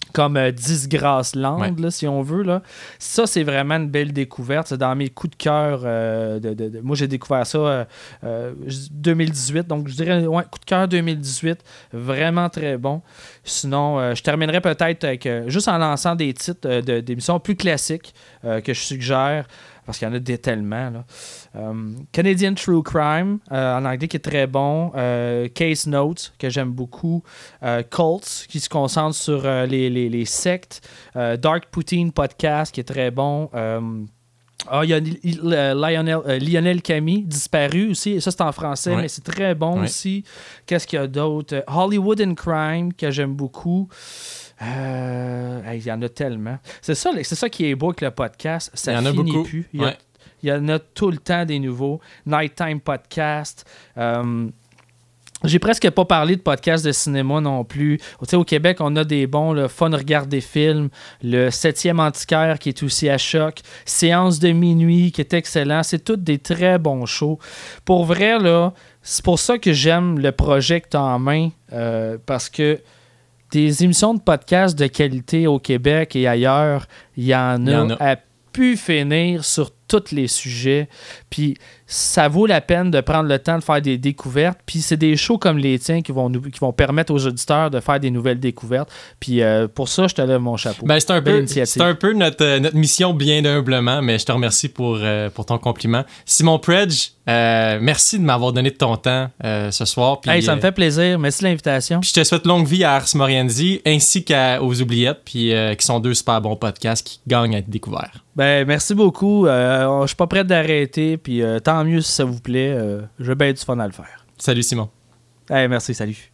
comme euh, Disgraceland, ouais. là, si on veut. Là. Ça, c'est vraiment une belle découverte. C'est dans mes coups de cœur. Euh, de, de, de, moi, j'ai découvert ça euh, euh, deux mille dix-huit. Donc, je dirais, ouais, coup de cœur deux mille dix-huit. Vraiment très bon. Sinon, euh, je terminerai peut-être avec, euh, juste en lançant des titres euh, de, d'émissions plus classiques euh, que je suggère. Parce qu'il y en a des tellement. Là. Um, Canadian True Crime, euh, en anglais, qui est très bon. Euh, Case Notes, que j'aime beaucoup. Euh, Cults, qui se concentre sur euh, les, les, les sectes. Euh, Dark Poutine Podcast, qui est très bon. Um, Ah, il y a euh, Lionel, euh, Lionel Camille, Disparu aussi. Et ça, c'est en français, ouais. mais c'est très bon ouais. aussi. Qu'est-ce qu'il y a d'autre? Euh, Hollywood and Crime, que j'aime beaucoup. Euh, il y en a tellement. C'est ça, c'est ça qui est beau avec le podcast. Ça il y en finit a beaucoup. plus. Il y, a, ouais. il y en a tout le temps des nouveaux. Nighttime Podcast. Euh, J'ai presque pas parlé de podcast de cinéma non plus. Tu sais, au Québec, on a des bons, le Fun Regarde des films, le septième Antiquaire qui est aussi à Choc, Séance de minuit qui est excellent. C'est tous des très bons shows. Pour vrai, là, c'est pour ça que j'aime le projet que tu as en main, euh, parce que des émissions de podcast de qualité au Québec et ailleurs, il y en a, y en a. à pu finir sur tous les sujets. Puis ça vaut la peine de prendre le temps de faire des découvertes. Puis c'est des shows comme les tiens qui vont, nous, qui vont permettre aux auditeurs de faire des nouvelles découvertes. Puis euh, pour ça, je te lève mon chapeau. Ben, c'est un peu, c'est un peu notre, notre mission, bien humblement, mais je te remercie pour, euh, pour ton compliment. Simon Predge, euh, merci de m'avoir donné de ton temps euh, ce soir. Puis, hey, ça euh, me fait plaisir. Merci de l'invitation. Puis je te souhaite longue vie à Ars Moriendi ainsi qu'aux Oubliettes, puis, euh, qui sont deux super bons podcasts qui gagnent à être découverts. Ben, merci beaucoup. Euh, je suis pas prêt d'arrêter. Puis euh, tant mieux si ça vous plaît. Euh, J'ai bien du fun à le faire. Salut Simon. Hey, merci, salut.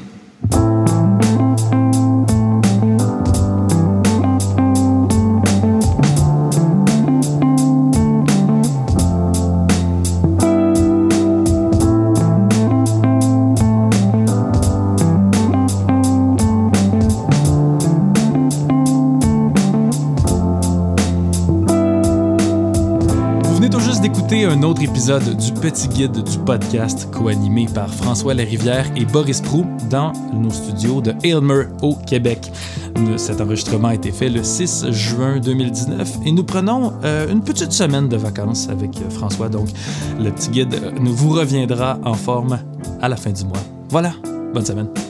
Un autre épisode du Petit Guide du podcast co-animé par François Larivière et Boris Proulx dans nos studios de Aylmer au Québec. Cet enregistrement a été fait le six juin deux mille dix-neuf et nous prenons euh, une petite semaine de vacances avec François. Donc, le Petit Guide nous vous reviendra en forme à la fin du mois. Voilà, bonne semaine.